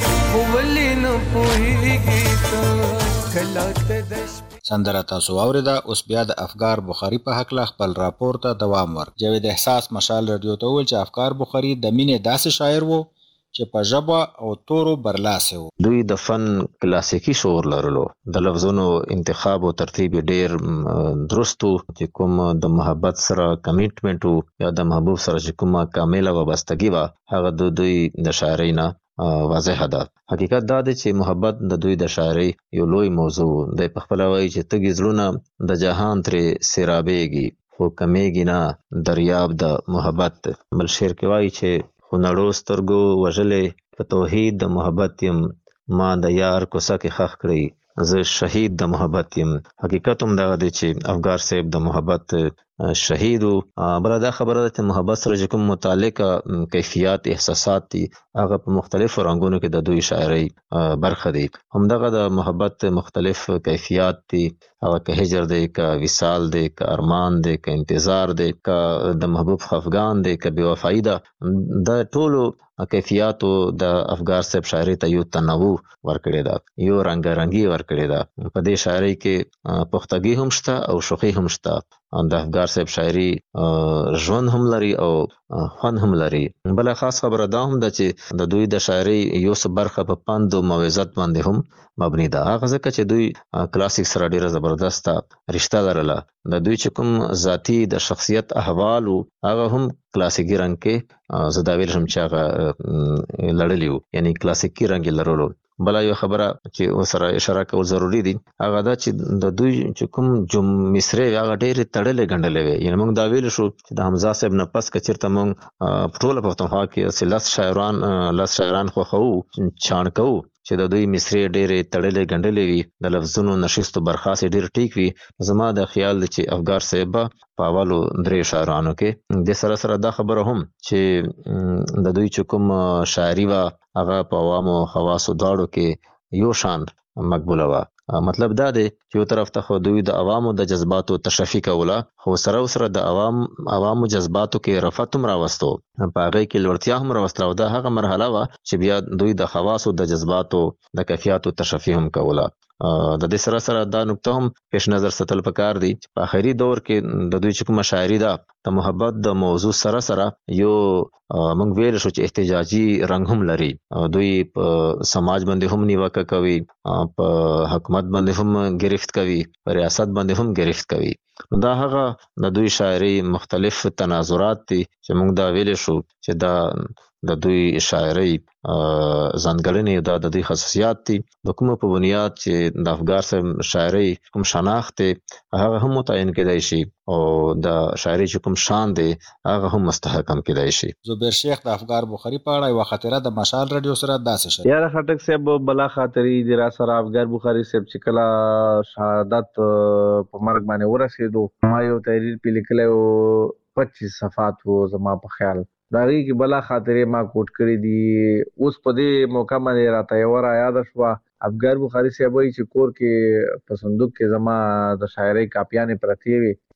ولین په گیتا کلاته د سندره تاسو اوریدا. اوس بیا د افګار بخاری په حق لا خپل راپور ته دوام ورک. جاوید احساس مشال رادیو ته ویل چې افګار بخاری د مینې داسې شاعر وو چې په ژبه او تورو برلاسه وو. دوی د فن کلاسیکی شعور لرلو. د لفظونو انتخاب او ترتیب ډیر درستو چې کوم د محبت سره کمیټمنټ یا د محبوب سره چې کومه کامله وابستګي وا هغه د دوی د شاعرۍ نه واضح ده. حقیقت دا دی چې محبت د دوی د شاعرۍ یو لوی موضوع دی. په خپل وایي چې تګي زړونه د جهان ترې سیرابېږي خو کمیږي نه دریاب د محبت. بل شعر کې وایي چې خو نړو سترګو وژلې په توحید د محبت یم ما د یار کوڅه کې خښ کړی زه شهید د محبت یم. حقیقت هم دغه دی چې افګار صاحب د محبت شهید و. بله دا خبره ده چې محبت سره چې کوم متعلقه کیفیات احساسات دي هغه په مختلفو رنګونو کې د دوی شاعرۍ برخه دي. همدغه د محبت مختلف کیفیات دي، هغه که هجر دی، که وصال دی، که ارمان دی، که انتظار دی، که د محبوب خفګان دی، که بېوفایي ده. د ټولو کیفیاتو د افګار صاحب شاعرۍ ته یو تنوع ورکړې ده، یو رنګارنګي ورکړې ده. په دې شاعرۍ کې پختګي هم شته او شوخي هم شته. د افګار صاحب شاعري ژوند هم لري او خوند هم لري. بله خاص خبره دا هم ده چې د دوی د شاعرۍ یو څه برخه په پند او موعظت باندې هم مبني ده. هغه ځکه چې دوی کلاسیک سره ډیره زبردسته رشته لرله. د دوی چې کوم ذاتي د شخصیت احوال هغه هم کلاسیکي رنګ کې زه دا ویل شم چې هغه لړلي وو، یعنی کلاسیکي رنګ یې لرلو. بله یو خبره چې سره اشاره کول ضروري دي هغه دا چې د دوی چې کوم جم مصرې هغه ډېرې تړلې ګڼلې وې. یعنې موږ دا ویل شو چې د حمزه صاحب نه پس که چېرته موږ په ټوله پښتونخوا کې هسې لس شاعران لس شاعران خوښوو چاڼ کوو چې د دوی مصرې ډېرې تړلې ګڼلې وي، د لفظونو نشستو برخاست ډېر ټیک وي. زما د خیال دی چې افګار صاحب به په اولو درې شاعرانو کې د سره سره دا خبره هم چې د دوی چې کوم شاعري وه هغه په عوامو خواصو دواړو کې یو شان مقبوله وه. مطلب دا دی چې یو طرف ته خو دوی د عوامو د جذباتو تشفي کوله، خو سره سره د عوام عوامو جذباتو کې رفعت هم راوستو، په هغې کې لوړتیا هم راوستله. او دا هغه مرحله وه چې بیا دوی د خواصو د جذباتو د کیفیاتو تشفي هم کوله. د دې سره سره دا نکته هم پیش نظر ساتل پکار دی چې په آخري دور کې د دوی چې کومه شاعري ده د محبت د موضوع سره سره یو موږ ویل شو چې احتجاجي رنګ هم لري. دوی په سماج باندې هم نیوکه کوي، په حکومت باندې هم گرفت کوي، په ریاست باندې هم گرفت کوي. دا هغه د دوی شاعري مختلف تناظرات دي چې موږ دا ویل شو چې دا د دوی شاعري ځانګړنې دا د دوی خصوصیات دي. د کومو په بنیاد چې د افګار صاحب شاعري کوم شناخت دی هغه هم متعین کېدای شي او د شاعري چې کوم شان دی هغه هم مستحکم کېدای شي. زبیر شیخ د افګار بخاری په اړه یوه خاطره د مشال رادیو سره داسې شته. یاره خټک صاحب بلا خاطري دی را سره افګار بخاری صاحب چې کله شهادت په مرګ باندې ورسېدو ما یو تحریر پې لیکلی و پچیس صفحات و زما په خیال د هغې کې بلا خاطرې ما کوټ کړي دي. اوس په دې موقع باندې راته یوه را یاده شوه افګار بخاری صاحب وایي چې کور کې په صندوق کې زما د شاعرۍ کاپیانې پرتې وې.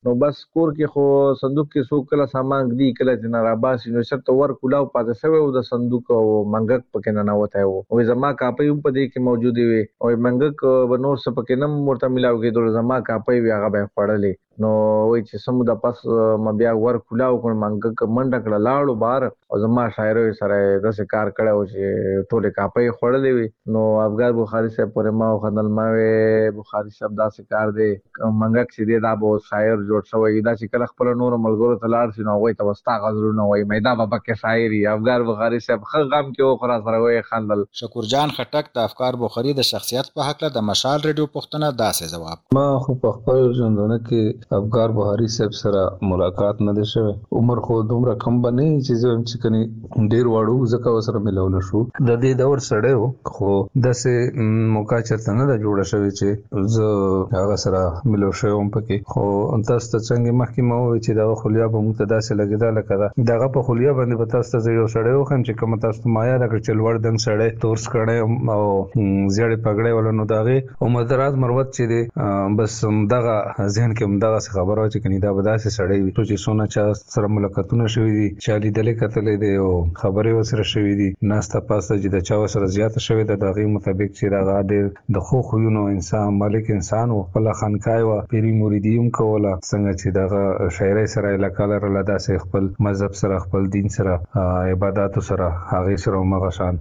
نو بس کور کې خو صندوق کې څو کله سامان دی کله چې نه راباسي نو شرط ور کولاو پاتې شوی او د صندوق او منګک پکې نه نوته وو او زما کاپي په دې کې موجود وي او منګک بنور څه پکې نم ورته ملاو کې د زما کاپي وی هغه به خړلې نو وای چې سمو د پاس م بیا ور کولاو کوم منګک منډه کړه لاړو بار او زما شاعر سره د څه کار کړو چې ټوله کاپي خړلې وي نو افغان بخاری صاحب پرې ما خدل ما بخاری صاحب دا څه کار دی منګک چې دی دا به شاعر جوړ شوی دا چې کله خپل نور ملګرو ته لاړ شي نو وای ته وستا غزلونه وای مېدا بابا کې شاعري افغان بخاری صاحب خغ غم کې او خلاص راوي خندل شکر جان خټک د افکار بخاری د شخصیت په حق له د مشال ریډیو پښتنه داسې جواب ما خو په خپل ژوندونه کې افکار بخاری صاحب سره ملاقات نه ده شوی عمر خو دومره کم بنې چې زم چې کني ډیر واړو ځکه سره ملول شو د دې دور سره خو داسې موقع چرته نه ده جوړه شوی چې زه هغه سره ملو شوم پکې خو تاسو ته څنګه مخکې مو چې دا خلیا به موږ ته داسې لګیدا لکه داغه په خلیا باندې به تاسو ته یو سړی وخم چې کوم تاسو مایا راکړ چې لوړ دنګ سړی تورس کړي او زیړې پګړې ولنو داغه او مدراز مروت چې دی بس دغه ذهن کې دغه خبره و چې کني دا به داسې سړی وي چې سونه چا سره ملاقاتونه شوي دي چې لیدلې کتلې دی او خبرې وسره شوي دي ناسته پاسته چې د چا سره زیاته شوي د دغه مطابق چې دا ډېر د خو خوونو انسان مالک انسان او خپل خانقای او پیری مریدیم کوله څنګه چې دغه شاعري سره علاقه لرله داسې خپل مذهب سره خپل دین سره عبادت سره هغه سره مغشان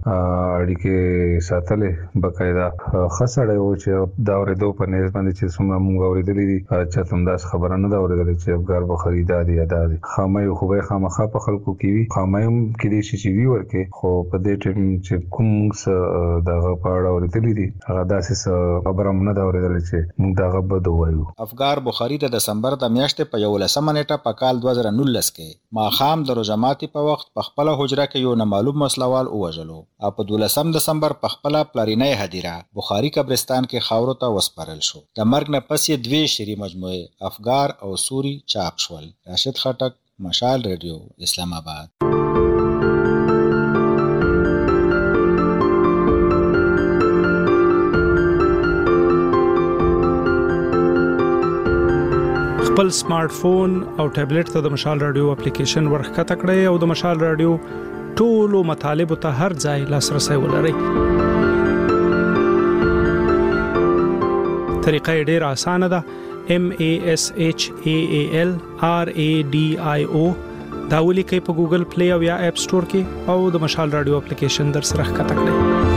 اړیکې ساتلې بقاعده خسړې او چې دا ورېدو په نيز باندې چې څومره موږ اورېدلې دي چې تم داس خبره نه دا اورېدلې چې افغان بخاری دا دی ادا دي خامې خو به خامخا په خلکو کې وي خامې کې دي چې وی ورکه خو په دې ټیم چې کوم څه دغه پاړه اورېدلې دي هغه داسې خبره نه دا اورېدلې چې موږ دغه بده وایو افغان بخاری د دسمبر د میاشتې په یولسمه نیټه په کال دوه زره نولس کې ماخام د روزماتي په وخت په خپل حجره کې یو نامعلوم مسلوال ووژلو او په دولسم دسمبر په خپل پلارینې هدیره بخاری قبرستان کې خاورو ته وسپارل شو د مرګ نه پس یې دوی شری مجموعه افغار او سوري چاپ شول راشد خټک مشال ریډیو اسلام آباد خپل سمارټ فون او ټابلیټ ته د مشال رادیو اپلیکیشن ورخکته کړئ او د مشال رادیو ټولو مطالبه ته هر ځای لاسرسي ولرئ. طریقه ډیره اسانه ده. M A S H A A L R A D I O دا ولیکئ په ګوګل پلی او یا اپ سٹور کې او د مشال رادیو اپلیکیشن در سره ښکته کړئ.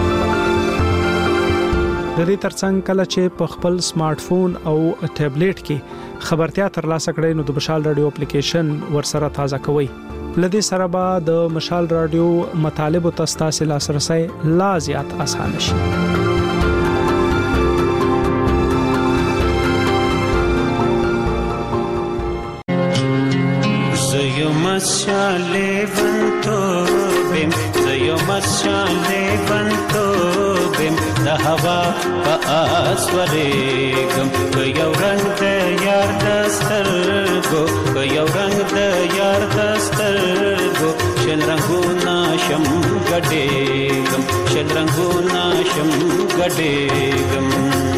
د دې ترڅنګ کله چې په خپل سمارټ فون او ټابلیټ کې خبرتیا ترلاسه کړئ نو د مشال رادیو اپلیکیشن ورسره تازه کوئ. لدې سره به د مشال رادیو مطالب او تاسو لاسرسي لا زیات اسانه شي. زيو مشاله بنتو بم زيو مشاله بنتو بم د هوا په اسورېګم که یو رنگ د یار دسترګو که یو رنگ د یار دسترګو شل رنگونه شم ګډېګم شل رنگونه شم ګډېګم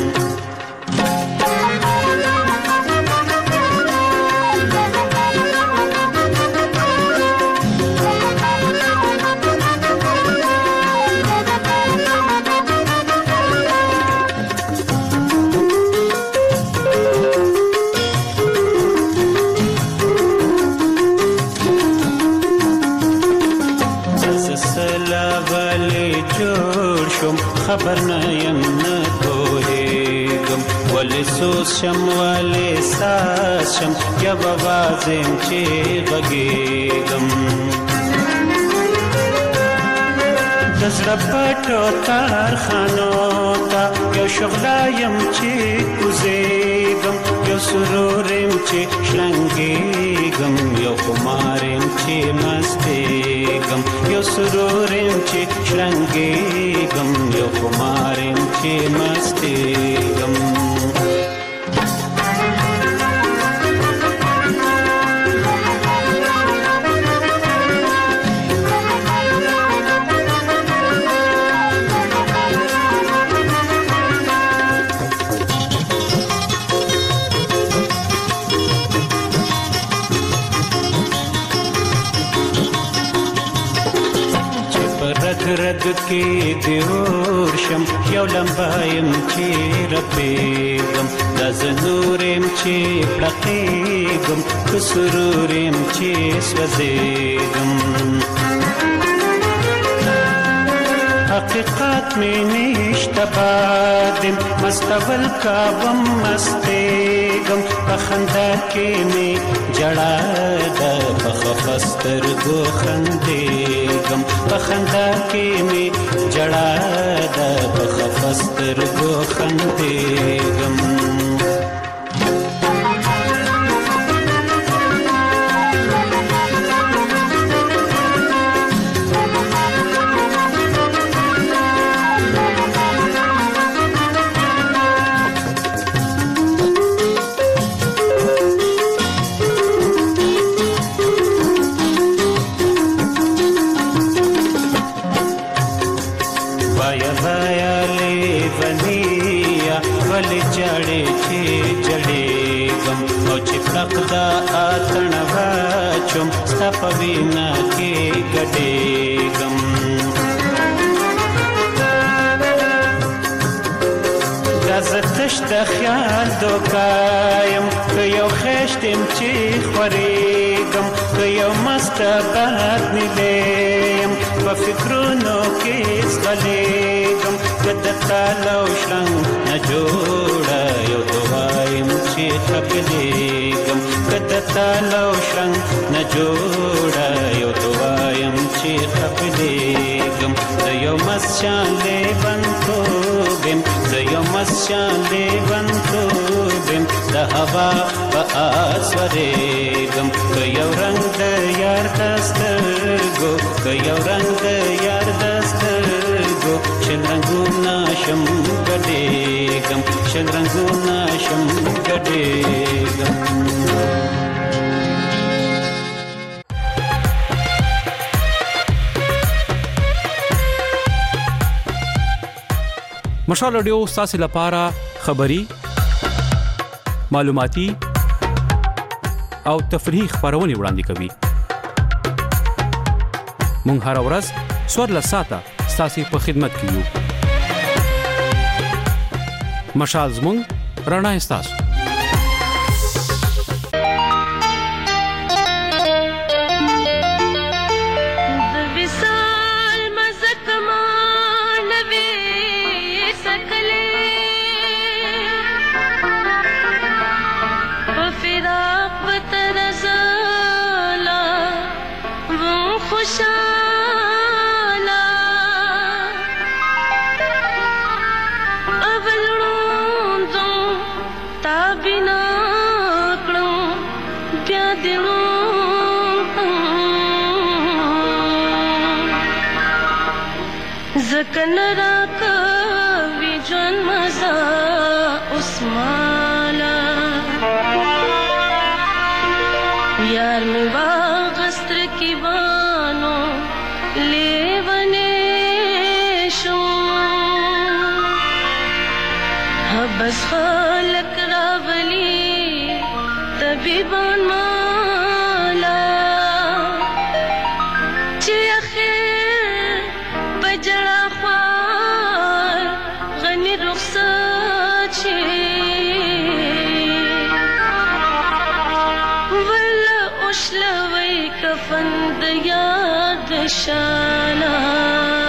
خبر نه یم نه پوهېږم ولې سوز شم ولې ساز شم یا به وازم چې غږېږم د زړه پټو کارخانو ته یو شغله یم چې کوزېږم یو سرور یم چې شرنګېږم یو خمار یم چې مستېږم یو سرور یم چې شرنګېږم یو خمار یم چې مستېږم رد کې دی ورشم یو لمبایم چې رپېږم دا زنورم چې پړقېږم که سرورم چې سوځېږم حقیقت می نشته بادم مستول کابم مستېږم په خندا کې می جړا ده په خفه سترګو خندېږم په خندا کې می جړا ده په خفه سترګو خندېږم دا اتن واچم ستا په وینا کې ګډېږم دا زه تش د خیال دوکایم که یو خېشتم چې خورېږم که یو مسته باد نیلیم په فکرونو کې ځغلېږم که د تاله او شرنګ نه جوړه یو دوایم چې خپلېږم که د تاله او شرنګ نه جوړه یو دوایم چې خپلېږم زه یو مست شان لیونتوب یم زه یو مست شان لیونتوب یم د هوا په آس ورېږم که یو رنګ د یار د سترګو که یو رنګ د یار د سترګو شل رنګونه شم ګډېږم شل رنګونه شم ګډېږم مشال رادیو ستاسو لپاره خبری معلوماتي او تفریحي خبرونه وړاندې کوي مونږ هر ورځ څوارلس ساعته ستاسو په خدمت کې یو مشال زمونږ رڼا ستاسو زکن را کوي جون مزا اسمالا یار می واغستر کی بانو لیونے شو حبس خالق راولی طبیبان مالا چی اخیر بجڑا خوار غنی رخصت چی ولا اشلوی کفن د یاد شانا